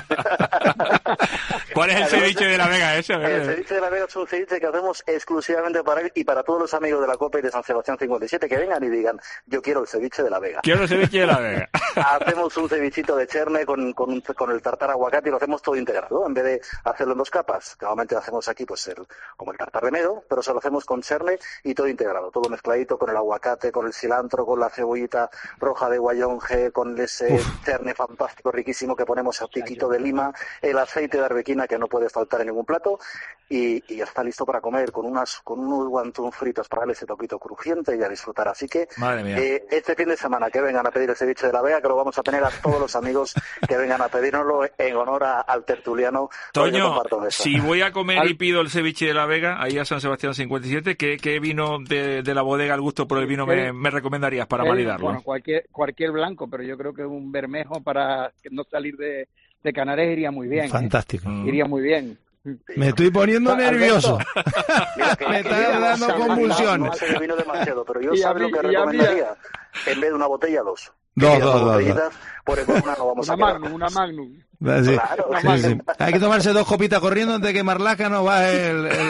¿Cuál es el ceviche de la Vega ese? A ver. El ceviche de la Vega es un ceviche que hacemos exclusivamente para él y para todos los amigos de la Copa y de San Sebastián cincuenta y siete que vengan y digan, yo quiero el ceviche de la Vega. Quiero el ceviche de la Vega. Hacemos un cevichito de cherne con, con, un- con el tartar aguacate y lo hacemos todo integrado, en vez de hacerlo en dos capas, que normalmente hacemos aquí pues el, como el tartar de medo, pero se lo hacemos con cherne y todo integrado, todo mezcladito con el aguacate, con el cilantro, con la cebollita roja de guayonje, con ese cherne fantástico, riquísimo que ponemos a piquito de lima, el aceite de arbequina que no puede faltar en ningún plato y, y ya está listo para comer con unas con unos guantún fritos para darle ese toquito crujiente y a disfrutar. Así que Madre mía. eh, este fin de semana que vengan a pedir el ceviche de la Vega, que lo vamos a tener a todos los amigos que vengan a pedírnoslo en honor a- al tertuliano. porque yo Toño, comparto mesa. si voy a comer y pido el ceviche de la Vega, ahí a San Sebastián cincuenta y siete, ¿qué, qué vino de, de la bodega al gusto por el vino me, me recomendarías para Eh, maridarlo? Bueno, cualquier, cualquier blanco, pero yo creo que un bermejo para no salir de, de Canarias iría muy bien. ¿eh? Fantástico. Iría muy bien. Me estoy poniendo Alberto. nervioso. Mira, que- Me que está mira, dando no, no, convulsiones. No hace de vino demasiado, pero yo Y a sabes mí- lo que y a mí- recomendaría. En vez de una botella, dos. Dos, Que dos, dos dos, botellitas, por el una no vamos Una a quedar. Magnum, una Magnum. Sí, Claro, sí, una sí. Magnum. Hay que tomarse dos copitas corriendo antes de que Marlaca no baje el... el-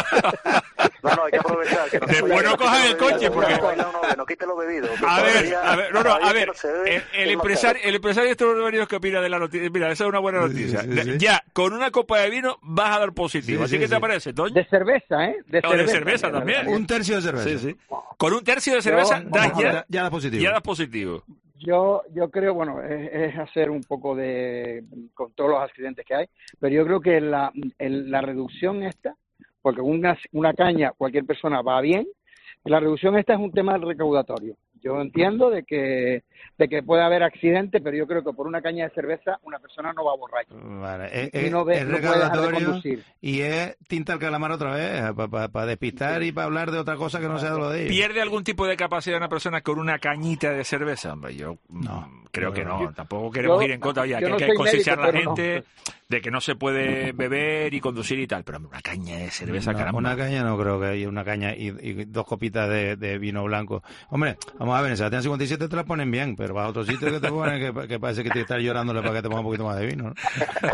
No, no, hay que aprovechar. Que no se Después vaya, no que cojan se el beba, coche, no, porque- No, no, que no quite lo bebido. que A ver, todavía- a ver, no, no, a todavía ver, que no se bebe, el, el es más empresario, el empresario de estos varios que opina de la noticia, mira, esa es una buena noticia. sí, sí. Ya, con una copa de vino vas a dar positivo, Sí, así sí, que sí. te parece, Toño. De cerveza, ¿eh? De O cerveza. de cerveza también. Un tercio de cerveza. Sí, sí. Con un tercio de cerveza Yo- das ya, Ya, ya da positivo. ya das positivo. Yo, yo creo, bueno, es, es hacer un poco de, con todos los accidentes que hay, pero yo creo que la, el- la reducción esta, porque una, una caña cualquier persona va bien, la reducción esta es un tema recaudatorio. Yo entiendo de que de que puede haber accidentes, pero yo creo que por una caña de cerveza una persona no va borracha. Vale, es, Y es- no ve- es no puede dejar de recaudatorio conducir. y es tinta al calamar otra vez, para despistar y para hablar de otra cosa que no sea lo de ellos. ¿Pierde algún tipo de capacidad una persona con una cañita de cerveza? Hombre, yo No, mm, creo yo que creo no. que- Tampoco queremos yo- ir en contra. Ya, yo que no hay que soy concienciar a la médico, pero gente de que no se puede beber y conducir y tal. Pero hombre, una caña de cerveza, No, caramba. una caña no creo que haya una caña y, y dos copitas de, de vino blanco. Hombre, vamos a ver, en Sebastián cincuenta y siete te la ponen bien, pero vas a otro sitio que te ponen que, que parece que te estás llorándole para que te ponga un poquito más de vino, ¿no?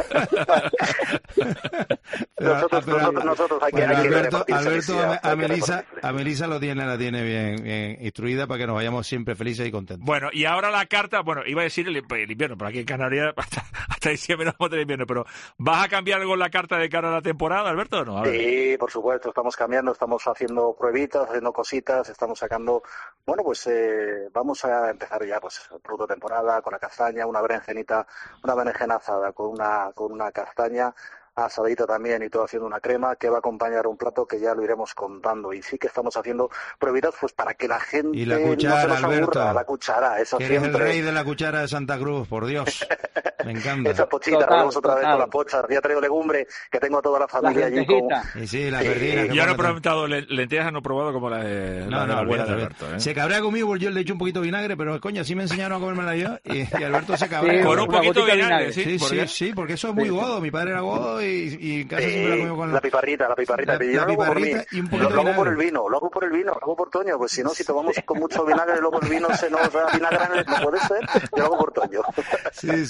Pero- Nosotros, pero- nosotros, nosotros hay que, bueno, hay que Alberto, repartirse Alberto felicidad, a, hay a que Melisa, repartirse. a Melisa lo tiene, la tiene bien, bien instruida para que nos vayamos siempre felices y contentos. Bueno, y ahora la carta, bueno, iba a decir el, el invierno, pero aquí en Canarias hasta, hasta diciembre no vamos a tener invierno, pero ¿vas a cambiar algo en la carta de cara a la temporada, Alberto, o no? A ver. Sí, por supuesto, estamos cambiando, estamos haciendo pruebitas, haciendo cositas, estamos sacando, bueno, pues eh, vamos a empezar ya, pues, el producto de temporada, con la castaña, una berenjenita, una berenjena asada con una, con una castaña asadita también y todo haciendo una crema que va a acompañar un plato que ya lo iremos contando. Y sí que estamos haciendo pruebitas pues para que la gente Y la no cuchara, se nos Alberto. aburra, la cuchara, eso Que eres siempre. el rey de la cuchara de Santa Cruz, por Dios. Me encanta. Esa pochita, Total, volvemos otra vez total. con la pocha. Ya traigo legumbre, que tengo a toda la familia allí. Con... lentejitas. Y sí, la Sí, perdida. que Yo no he pone- preguntado le- lentejas, no he probado como la de la, No, de no, la abuela de olvídate, Alberto. ¿eh? Se cabrea conmigo porque yo le eché un poquito de vinagre, pero coño, así me enseñaron a comérmela yo y, y Alberto se cabrea. Sí, Con un una poquito de gotica de vinagre, vinagre. ¿sí? Sí, ¿Por sí, qué? sí, porque eso es muy godo. Mi padre era godo y, y en casa Sí, siempre la comió con la piparrita, la piparrita. La- Yo la no lo hago por mí. piparrita y un Lo, poquito lo de hago por el vinagre. vino, lo hago por el vino, lo hago por Toño. Pues si no, si tomamos con mucho vinagre, luego el vino se nos vinagre, no puede ser. Yo lo hago por Toño. Sí, sí, no,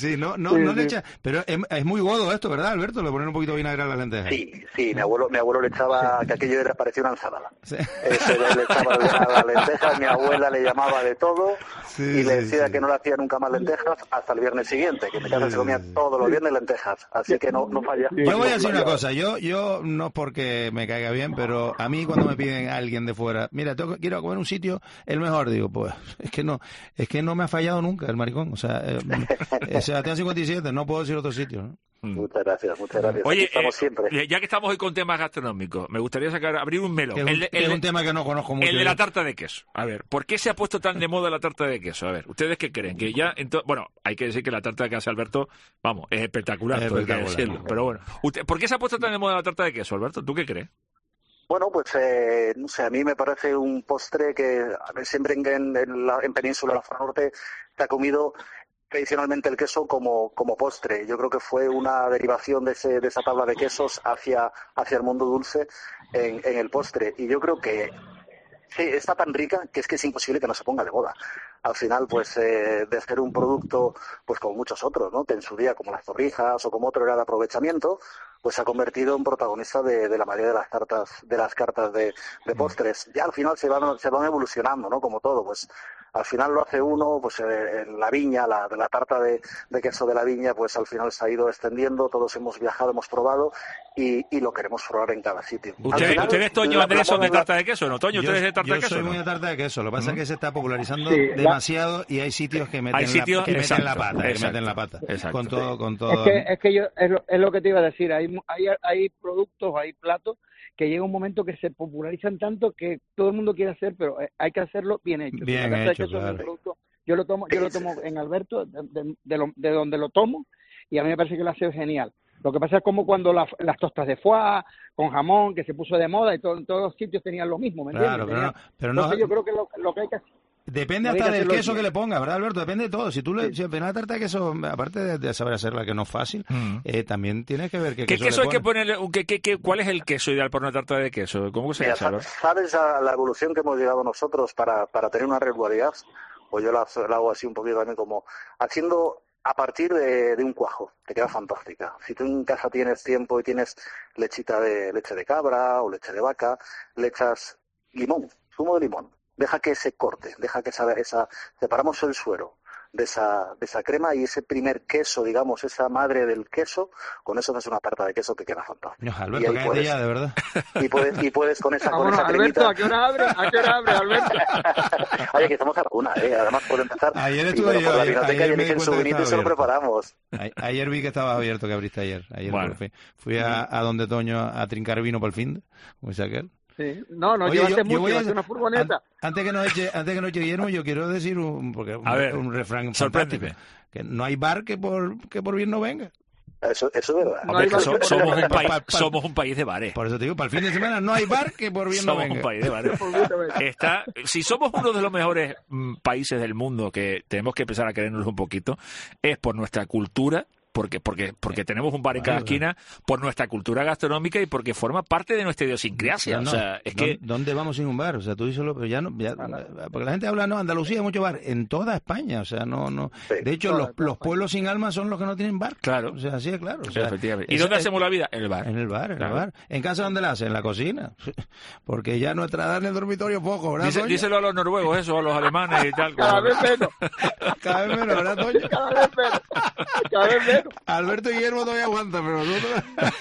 no, Sí, no le sí. echa, pero es, es muy godo esto, ¿verdad, Alberto? Le ponen un poquito de vinagre a las lentejas. Sí, sí, mi abuelo, mi abuelo le echaba, que aquello era, parecía una ensalada. Ese le, le echaba a las lentejas, mi abuela le llamaba de todo Sí, y le sí, decía sí. que no le hacía nunca más lentejas hasta el viernes siguiente, que en mi casa se comía todos los viernes lentejas, así que no, no falla. Yo voy a No decir una falla. cosa, yo yo no es porque me caiga bien, pero a mí cuando me piden a alguien de fuera, mira, tengo, que- quiero comer un sitio, el mejor, digo, pues es que no es que no me ha fallado nunca el maricón, o sea, eh, eh, Sebastián cincuenta y siete, no puedo decir otro sitio, ¿no? Muchas gracias, muchas gracias. Oye, Aquí estamos eh, siempre. ya que estamos hoy con temas gastronómicos, me gustaría sacar, abrir un melón. Que es un, El de- que el es de- un tema que no conozco mucho. El de yo. la tarta de queso. A ver, ¿por qué se ha puesto tan de moda la tarta de queso? A ver, ¿ustedes qué creen? Que ya, ento- bueno, hay que decir que la tarta que hace Alberto, vamos, es espectacular, Es todo hay que espectacular. decirlo. Pero bueno, usted, ¿por qué se ha puesto tan de moda la tarta de queso, Alberto? ¿Tú qué crees? Bueno, pues eh, no sé, a mí me parece un postre que a ver, siempre en, en, la, en Península, la zona norte, se ha comido tradicionalmente el queso como, como postre. Yo creo que fue una derivación de, ese, de esa tabla de quesos hacia, hacia el mundo dulce en, en el postre. Y yo creo que sí, está tan rica que es que es imposible que no se ponga de moda. Al final, pues, eh, de ser un producto, pues como muchos otros, ¿no? Que en su día, como las torrijas o como otro era de aprovechamiento, pues se ha convertido en protagonista de, de la mayoría de las cartas, de las cartas de, de postres. Ya al final se van, se van evolucionando, ¿no? Como todo, pues al final lo hace uno, pues eh, en la viña, la, la tarta de, de queso de la viña, pues al final se ha ido extendiendo, todos hemos viajado, hemos probado y, y lo queremos probar en cada sitio. Al ¿Ustedes, final, ¿ustedes Toño la- Andrés, la son de moda- tarta de queso, no? Toño, Yo, ¿ustedes de tarta yo de queso? soy no? muy de tarta de queso, lo que pasa es que se está popularizando Sí, la- demasiado y hay sitios que meten, Hay sitios- la, que meten la exacto, pata, que exacto, meten la pata. exacto. Con todo, con Es todo. que, es que yo, es lo, es lo que te iba a decir, hay, mu- hay, hay productos, hay platos que llega un momento que se popularizan tanto que todo el mundo quiere hacer, pero eh, hay que hacerlo bien hecho. Bien La tarta de hecho, queso es un claro. producto- yo lo tomo, yo lo tomo en Alberto, de, de- de lo- de donde lo tomo, y a mí me parece que lo hace genial. Lo que pasa es como cuando la- las tostas de foie con jamón, que se puso de moda y todo, en todos los sitios tenían lo mismo, ¿me Claro, entiendes? pero no- Tenían- pero no- Entonces yo creo que lo, lo que hay que hacer... Depende No hay hasta que del hacerlo queso bien. que le ponga, ¿verdad, Alberto? Depende de todo. Si tú le, si al final la tarta de queso, aparte de, de saber hacerla, que no es fácil, Mm. eh, también tienes que ver qué, ¿Qué queso, queso le hay que pones. ponerle? ¿qué, qué, qué, ¿Cuál es el queso ideal para una tarta de queso? ¿Cómo se Mira, hace? sa- Alberto? ¿sabes a la evolución que hemos llegado nosotros para, para tener una regularidad? Pues yo la, la hago así un poquito también como haciendo a partir de, de un cuajo, te queda fantástica. Si tú en casa tienes tiempo y tienes lechita de leche de cabra o leche de vaca, le echas limón, zumo de limón, deja que se corte, deja que esa, esa separamos el suero de esa, de esa crema y ese primer queso, digamos, esa madre del queso, con eso haces una tarta de queso que queda fantástica. No, Y Alberto, ahí cállate puedes- ya, de verdad. Y puedes, y puedes con esa, con Vámonos, esa Alberto, cremita... ¿a qué hora abre? ¿A qué hora abre, Alberto? Oye, que estamos a la una, ¿eh? Además puedo empezar Ayer y, estuve bueno, yo, por la ayer- biblioteca ayer y me di eligen su cuenta que vinito y se estaba lo preparamos. A- Ayer vi que estabas abierto, que abriste ayer. Ayer Bueno. fui, fui a, a donde Toño a trincar vino por el fin, como dice aquel. Sí. No, no, Oye, llevaste yo- yo mucho, voy a- llevaste una furgoneta. an- antes que nos eche, antes que nos eche Guillermo, yo quiero decir un, porque un, A ver, un refrán sorpréndeme. fantástico, que no hay bar que por que por bien no venga. Eso, eso es verdad. No Hombre, hay que bar so- que por- somos, un pa- país, pa- pa- somos un país de bares. Por eso te digo, para el fin de semana no hay bar que por bien no Somos un venga. país de bares. Está, si somos uno de los mejores mm, países del mundo que tenemos que empezar a querernos un poquito, es por nuestra cultura, porque porque porque tenemos un bar en cada Vale, esquina, por nuestra cultura gastronómica y porque forma parte de nuestra idiosincrasia. No, no. O sea, es que... ¿Dónde- ¿Dónde vamos sin un bar? O sea, tú díselo, pero ya no... ya- porque la gente habla, no, Andalucía hay mucho bar. En toda España, o sea, no... no de hecho, Toda, los, toda los pueblos sin alma son los que no tienen bar. Claro. O sea, así es claro. O sea, Efectivamente. ¿Y eso dónde es- hacemos la vida? En el bar. En el bar, en Claro. el bar. ¿En casa dónde la hacen? En la cocina. Porque ya nuestra edad en el dormitorio poco, ¿verdad, Dice- Toño? díselo a los noruegos, eso, a los alemanes y tal. Cada vez menos, Cada vez menos, ¿verdad, Toño? cada vez menos, cada vez menos. Alberto y Guillermo todavía aguantan, pero nosotros...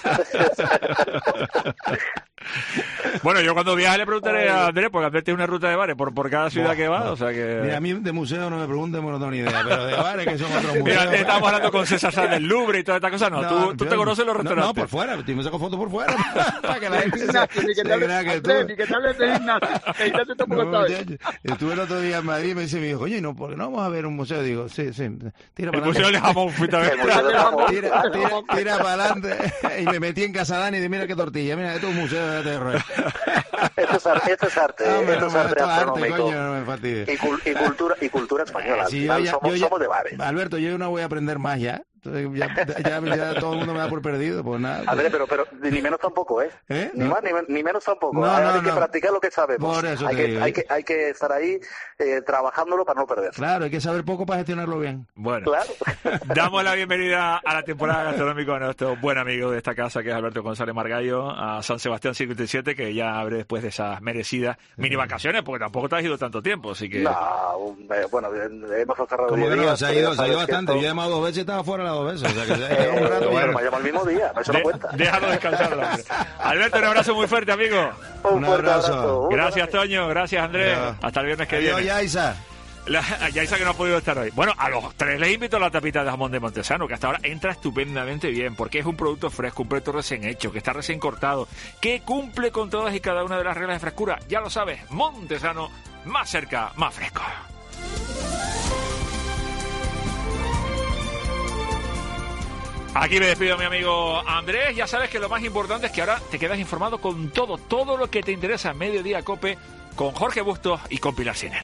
Bueno, yo cuando viaje le preguntaré a Andrés, porque Andrés tiene una ruta de bares por, por cada ciudad Buah, que va, buah. o sea que... Mira, a mí de museo no me pregunten, no tengo ni idea, pero de bares que son otros museos... Mira, antes estábamos hablando con César Sá del Louvre y toda esta cosa. No, tú, tú yo- te conoces los no, restaurantes. No, por fuera, yo me saco fotos por fuera. Para que la gente se, Ignacio, ni que se te hable- crea que tú... Andrés, ni que te hables de Ignacio, que Ignacio tampoco No, sabe. muchacho. Estuve el otro día en Madrid y me dice mi hijo, oye, no, ¿por qué no vamos a ver un museo? Digo, sí, sí, tira El para museo de adelante. jamón, fuiste a ver. El museo de jamón. Tira, tira, tira para adelante. Y me metí en Casadani y dije, mira qué tortilla, mira, esto es un museo de terror. Esto es arte, esto es arte, Hombre, esto no, es arte esto es arte, gastronómico. coño, no me fastidies. Y, cul- y cultura y cultura española. Al Sí, yo final ya- somos, yo ya- somos de bares. Alberto, yo no voy a aprender más ya. Entonces, ya, ya, ya todo el mundo me da por perdido, pues nada. A ver, pero, pero ni menos tampoco, ¿eh? ¿Eh? Ni No. más ni, ni menos tampoco. No, hay no, hay que no. practicar lo que sabemos. Por eso hay, te que, digo. hay, que, hay que estar ahí eh, trabajándolo para no perder. Claro, hay que saber poco para gestionarlo bien. Bueno, Claro. damos la bienvenida a la temporada gastronómica a nuestro buen amigo de esta casa, que es Alberto González Margallo, a San Sebastián cincuenta y siete, que ya abre después de esas merecidas mini vacaciones, porque tampoco te has ido tanto tiempo, así que... No, un- eh, bueno, eh, hemos cerrado Como diez que no, días, se ha pero ido, ya se ha ido sabes que bastante. esto- Yo he llamado dos veces y estaba fuera las dos veces. O sea, que se ha Eh, quedado un rato bueno, y- me ha llamado el mismo día, eso no De- cuenta. déjalo descansar, hombre. Alberto, un abrazo muy fuerte, amigo. Un fuerte abrazo. Gracias, Toño. Gracias, Andrés. Ya. Hasta el viernes que Adiós, viene. Yaisa. La, a Yaisa, que no ha podido estar hoy. Bueno, a los tres les invito a la tapita de jamón de Montesano, que hasta ahora entra estupendamente bien, porque es un producto fresco, un producto recién hecho, que está recién cortado, que cumple con todas y cada una de las reglas de frescura. Ya lo sabes, Montesano, más cerca, más fresco. Aquí me despido, mi amigo Andrés. Ya sabes que lo más importante es que ahora te quedas informado con todo, todo lo que te interesa en Mediodía Cope, con Jorge Bustos y con Pilar Cine.